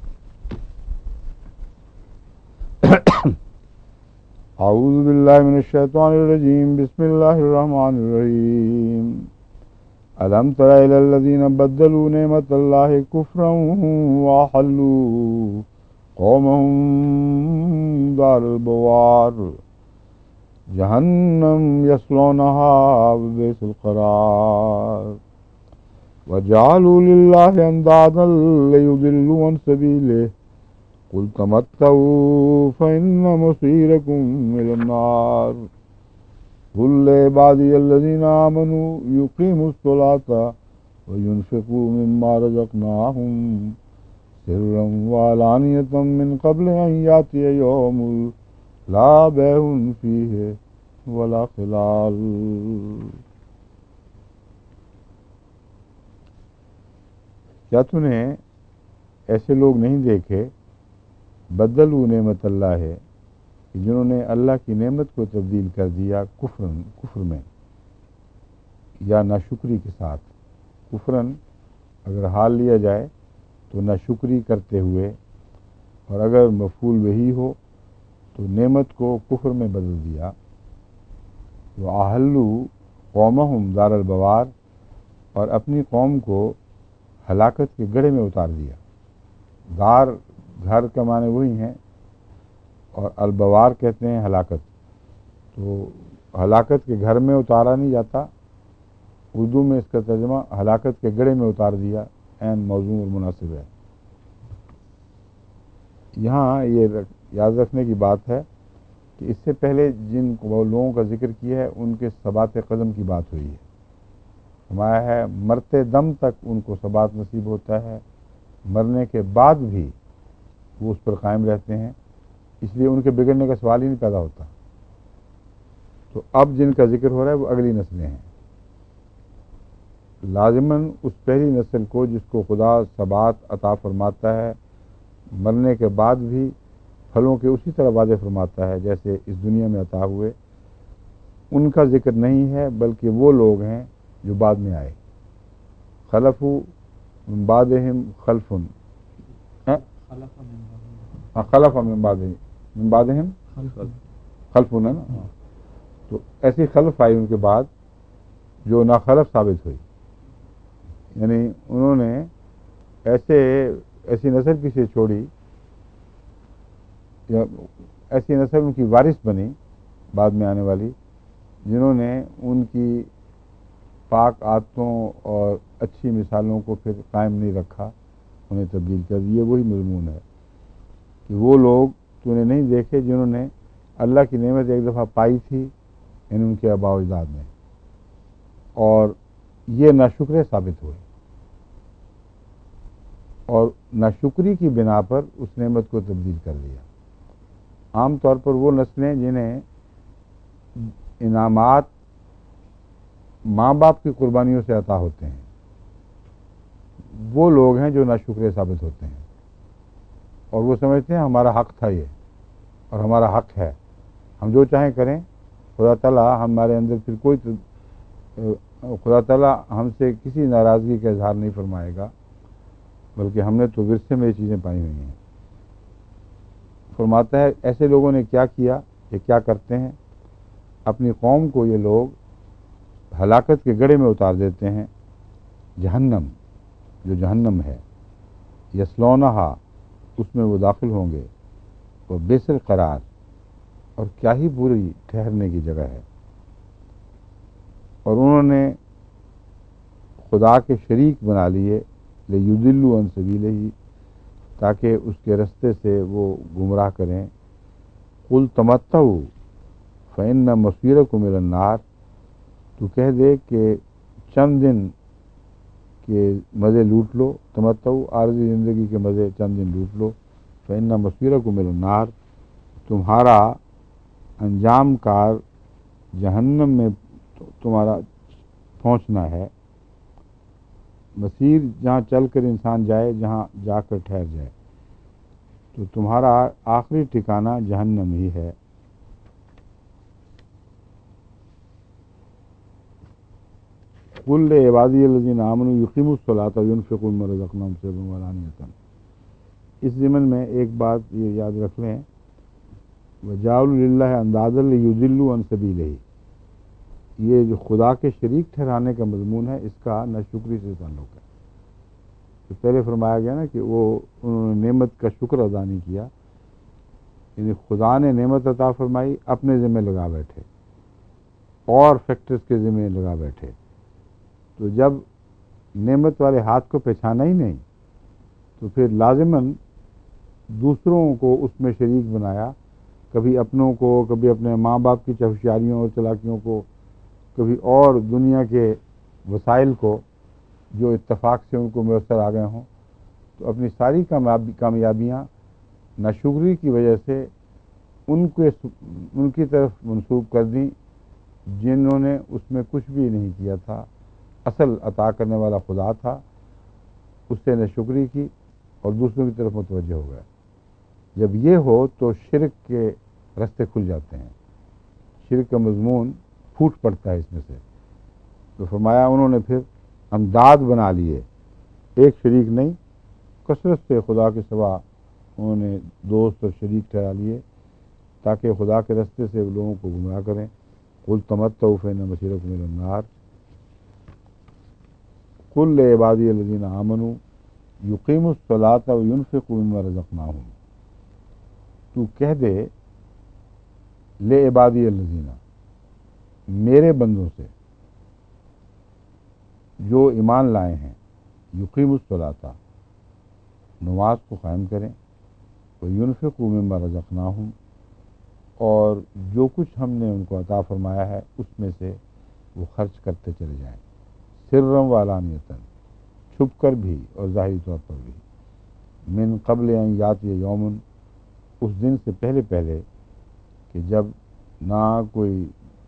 اعوذ باللہ من الشیطان الرجیم، بسم اللہ الرحمن الرحیم. الم تر الی الذین بدلوا نعمت اللہ کفرا واحلوا قومهم دار البوار جہنم یصلونها وبئس القرار وجعلوا للہ اندادا لیضلوا عن سبیلہ قل تمتعوا فإن مصيركم إلى النار قل لعبادي الذين آمنوا يقيموا الصلاة وينفقوا مما رزقناهم سرا وعلانية من قبل أن يأتي يوم لا بيع فيه ولا خلال. کیا تو نے ایسے لوگ نہیں دیکھے بدلوا نعمت اللہ ہے کہ جنہوں نے اللہ کی نعمت کو تبدیل کر دیا کفر میں یا ناشکری کے ساتھ. کفرن اگر حال لیا جائے تو ناشکری کرتے ہوئے، اور اگر مفعول وہی ہو تو نعمت کو کفر میں بدل دیا. وَأَحَلُّوا قَوْمَهُمْ دَارَ الْبَوَارِ، اور اپنی قوم کو ہلاکت کے گڑھے میں اتار دیا. دار گھر کا معنی وہی ہیں، اور البوار کہتے ہیں ہلاکت. تو ہلاکت کے گھر میں اتارا نہیں جاتا، اردو میں اس کا ترجمہ ہلاکت کے گڑھے میں اتار دیا عین موضوع اور مناسب ہے. یہاں یہ یاد رکھنے کی بات ہے کہ اس سے پہلے جن لوگوں کا ذکر کیا ہے ان کے ثبات قدم کی بات ہوئی ہے. فرمایا ہے مرتے دم تک ان کو ثبات نصیب ہوتا ہے، مرنے کے بعد بھی وہ اس پر قائم رہتے ہیں، اس لیے ان کے بگڑنے کا سوال ہی نہیں پیدا ہوتا. تو اب جن کا ذکر ہو رہا ہے وہ اگلی نسلیں ہیں. لازماً اس پہلی نسل کو جس کو خدا ثبات عطا فرماتا ہے، مرنے کے بعد بھی پھلوں کے اسی طرح وعدے فرماتا ہے جیسے اس دنیا میں عطا ہوئے، ان کا ذکر نہیں ہے، بلکہ وہ لوگ ہیں جو بعد میں آئے. خلفوا من بعدہم خلفن، خلف من بعدہم خلفن ہے نا. تو ایسی خلف آئی ان کے بعد جو ناخلف ثابت ہوئی، یعنی انہوں نے ایسی نسل پیچھے چھوڑی، یا ایسی نسل ان کی وارث بنی بعد میں آنے والی، جنہوں نے ان کی پاک عادتوں اور اچھی مثالوں کو پھر قائم نہیں رکھا، انہیں تبدیل کر دیا. وہی مضمون ہے کہ وہ لوگ تو نے نہیں دیکھے جنہوں نے اللہ کی نعمت ایک دفعہ پائی تھی، یعنی ان کے آباء و اجداد نے، اور یہ ناشکرے ثابت ہوئے، اور ناشکری کی بنا پر اس نعمت کو تبدیل کر دیا. عام طور پر وہ نسلیں جنہیں انعامات ماں باپ کی قربانیوں سے عطا ہوتے ہیں، وہ لوگ ہیں جو ناشکرے ثابت ہوتے ہیں، اور وہ سمجھتے ہیں ہمارا حق تھا یہ، اور ہمارا حق ہے، ہم جو چاہیں کریں. خدا تعالیٰ ہمارے اندر پھر خدا تعالیٰ ہم سے کسی ناراضگی کا اظہار نہیں فرمائے گا، بلکہ ہم نے تو ورثے میں یہ چیزیں پائی ہوئی ہیں. فرماتا ہے ایسے لوگوں نے کیا کیا، یہ کیا کرتے ہیں، اپنی قوم کو یہ لوگ ہلاکت کے گڑھے میں اتار دیتے ہیں. جہنم، جو جہنم ہے، یصلونہا، اس میں وہ داخل ہوں گے. وہ بئس القرار، اور کیا ہی بری ٹھہرنے کی جگہ ہے. اور انہوں نے خدا کے شریک بنا لیے، لیضلوا عن سبیلہ، تاکہ اس کے رستے سے وہ گمراہ کریں. قل تمتعوا فإن مصیرکم الی النار، تو کہہ دے کہ چند دن کے مزے لوٹ لو، تمتعوا عارضی زندگی کے مزے چند دن لوٹ لو. فإن مصیرکم الی النار، تمہارا انجام کار جہنم میں تمہارا پہنچنا ہے. مسیر جہاں چل کر انسان جائے، جہاں جا کر ٹھہر جائے، تو تمہارا آخری ٹھکانہ جہنم ہی ہے. قل لعبادی الذین آمنوا یقیموا الصلاۃ وینفقوا مما رزقناہم سرا وعلانیۃ. اس ضمن میں ایک بات یہ یاد رکھ لیں، وجعلوا للہ اندادا لیضلوا عن سبیلہ. یہ جو خدا کے شریک ٹھہرانے کا مضمون ہے، اس کا ناشکری سے تعلق ہے. تو پہلے فرمایا گیا نا کہ انہوں نے نعمت کا شکر ادا نہیں کیا، یعنی خدا نے نعمت عطا فرمائی، اپنے ذمہ لگا بیٹھے اور فیکٹرز کے ذمہ لگا بیٹھے. تو جب نعمت والے ہاتھ کو پہچانا ہی نہیں، تو پھر لازماً دوسروں کو اس میں شریک بنایا، کبھی اپنوں کو، کبھی اپنے ماں باپ کی ہوشیاریوں اور چلاکیوں کو، کبھی اور دنیا کے وسائل کو جو اتفاق سے ان کو میسر آ گئے ہوں. تو اپنی ساری کامیابیاں ناشکری کی وجہ سے ان کی طرف منسوب کر دیں، جنہوں نے اس میں کچھ بھی نہیں کیا تھا، اصل عطا کرنے والا خدا تھا، اس سے نہ شکری کی اور دوسروں کی طرف متوجہ ہو گئے۔ جب یہ ہو تو شرک کے رستے کھل جاتے ہیں، شرک کا مضمون پھوٹ پڑتا ہے اس میں سے۔ تو فرمایا انہوں نے پھر امداد بنا لیے، ایک شریک نہیں، کثرت سے خدا کے سوا انہوں نے دوست اور شریک ٹھہرا لیے تاکہ خدا کے رستے سے لوگوں کو گمراہ کریں۔ قل تمتعوا فإن مصيركم إلى النار قل لعبادي الذين آمنوا يقيموا الصلاة وينفقوا مما رزقناهم، تو کہہ دے لعبادی الذین، میرے بندوں سے جو ایمان لائے ہیں، یقیم الصلاۃ، نماز کو قائم کریں، وینفقوا مما رزقناہم، اور جو کچھ ہم نے ان کو عطا فرمایا ہے اس میں سے وہ خرچ کرتے چلے جائیں، سرًا وعلانیۃً، چھپ کر بھی اور ظاہری طور پر بھی، من قبل ان یاتی یوم، اس دن سے پہلے پہلے کہ جب نہ کوئی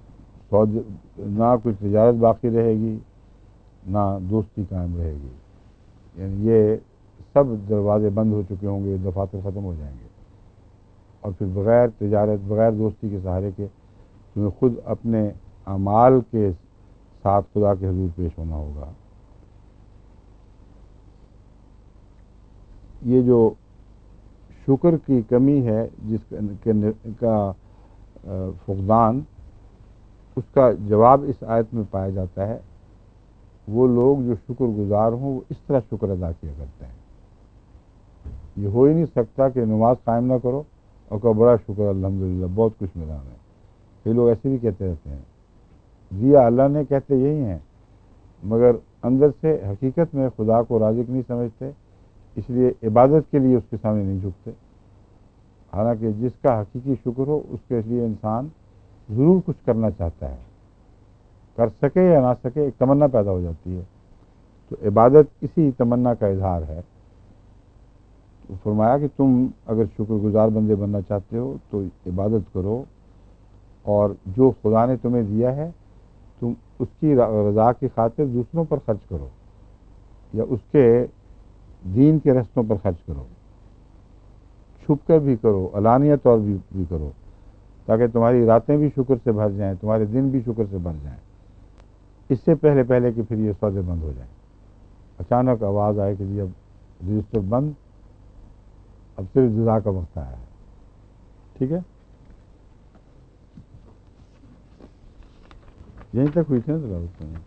تجارت باقی رہے گی، نہ دوستی قائم رہے گی، یعنی یہ سب دروازے بند ہو چکے ہوں گے، دفاتر ختم ہو جائیں گے، اور پھر بغیر تجارت، بغیر دوستی کے سہارے کے تمہیں خود اپنے اعمال کے ساتھ خدا کے حضور پیش ہونا ہوگا۔ یہ جو شکر کی کمی ہے، جس کا فقدان، اس کا جواب اس آیت میں پایا جاتا ہے۔ وہ لوگ جو شکر گزار ہوں وہ اس طرح شکر ادا کیا کرتے ہیں۔ یہ ہو ہی نہیں سکتا کہ نماز قائم نہ کرو اور کہ بڑا شکر الحمدللہ بہت کچھ ملا ہمیں۔ یہ لوگ ایسے بھی کہتے رہتے ہیں، دیا اللہ نے، کہتے یہی ہیں، مگر اندر سے حقیقت میں خدا کو رازق نہیں سمجھتے، اس لیے عبادت کے لیے اس کے سامنے نہیں جھکتے۔ حالانکہ جس کا حقیقی شکر ہو اس کے لیے انسان ضرور کچھ کرنا چاہتا ہے، کر سکے یا نہ سکے ایک تمنا پیدا ہو جاتی ہے، تو عبادت اسی تمنا کا اظہار ہے۔ تو فرمایا کہ تم اگر شکر گزار بندے بننا چاہتے ہو تو عبادت کرو، اور جو خدا نے تمہیں دیا ہے تم اس کی رضا کی خاطر دوسروں پر خرچ کرو، یا اس کے دین کے رستوں پر خرچ کرو، چھپ کر بھی کرو، علانیہ طور بھی کرو، تاکہ تمہاری راتیں بھی شکر سے بھر جائیں، تمہارے دن بھی شکر سے بھر جائیں، اس سے پہلے پہلے کہ پھر یہ سودے بند ہو جائیں۔ اچانک آواز آئے کہ جی اب رجسٹر بند، اب صرف جزا کا وقت آیا ہے۔ ٹھیک ہے، یہیں تک ہوئی تھی نا تلاوت میں؟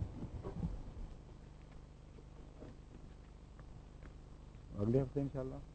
اگلے ہفتے انشاءاللہ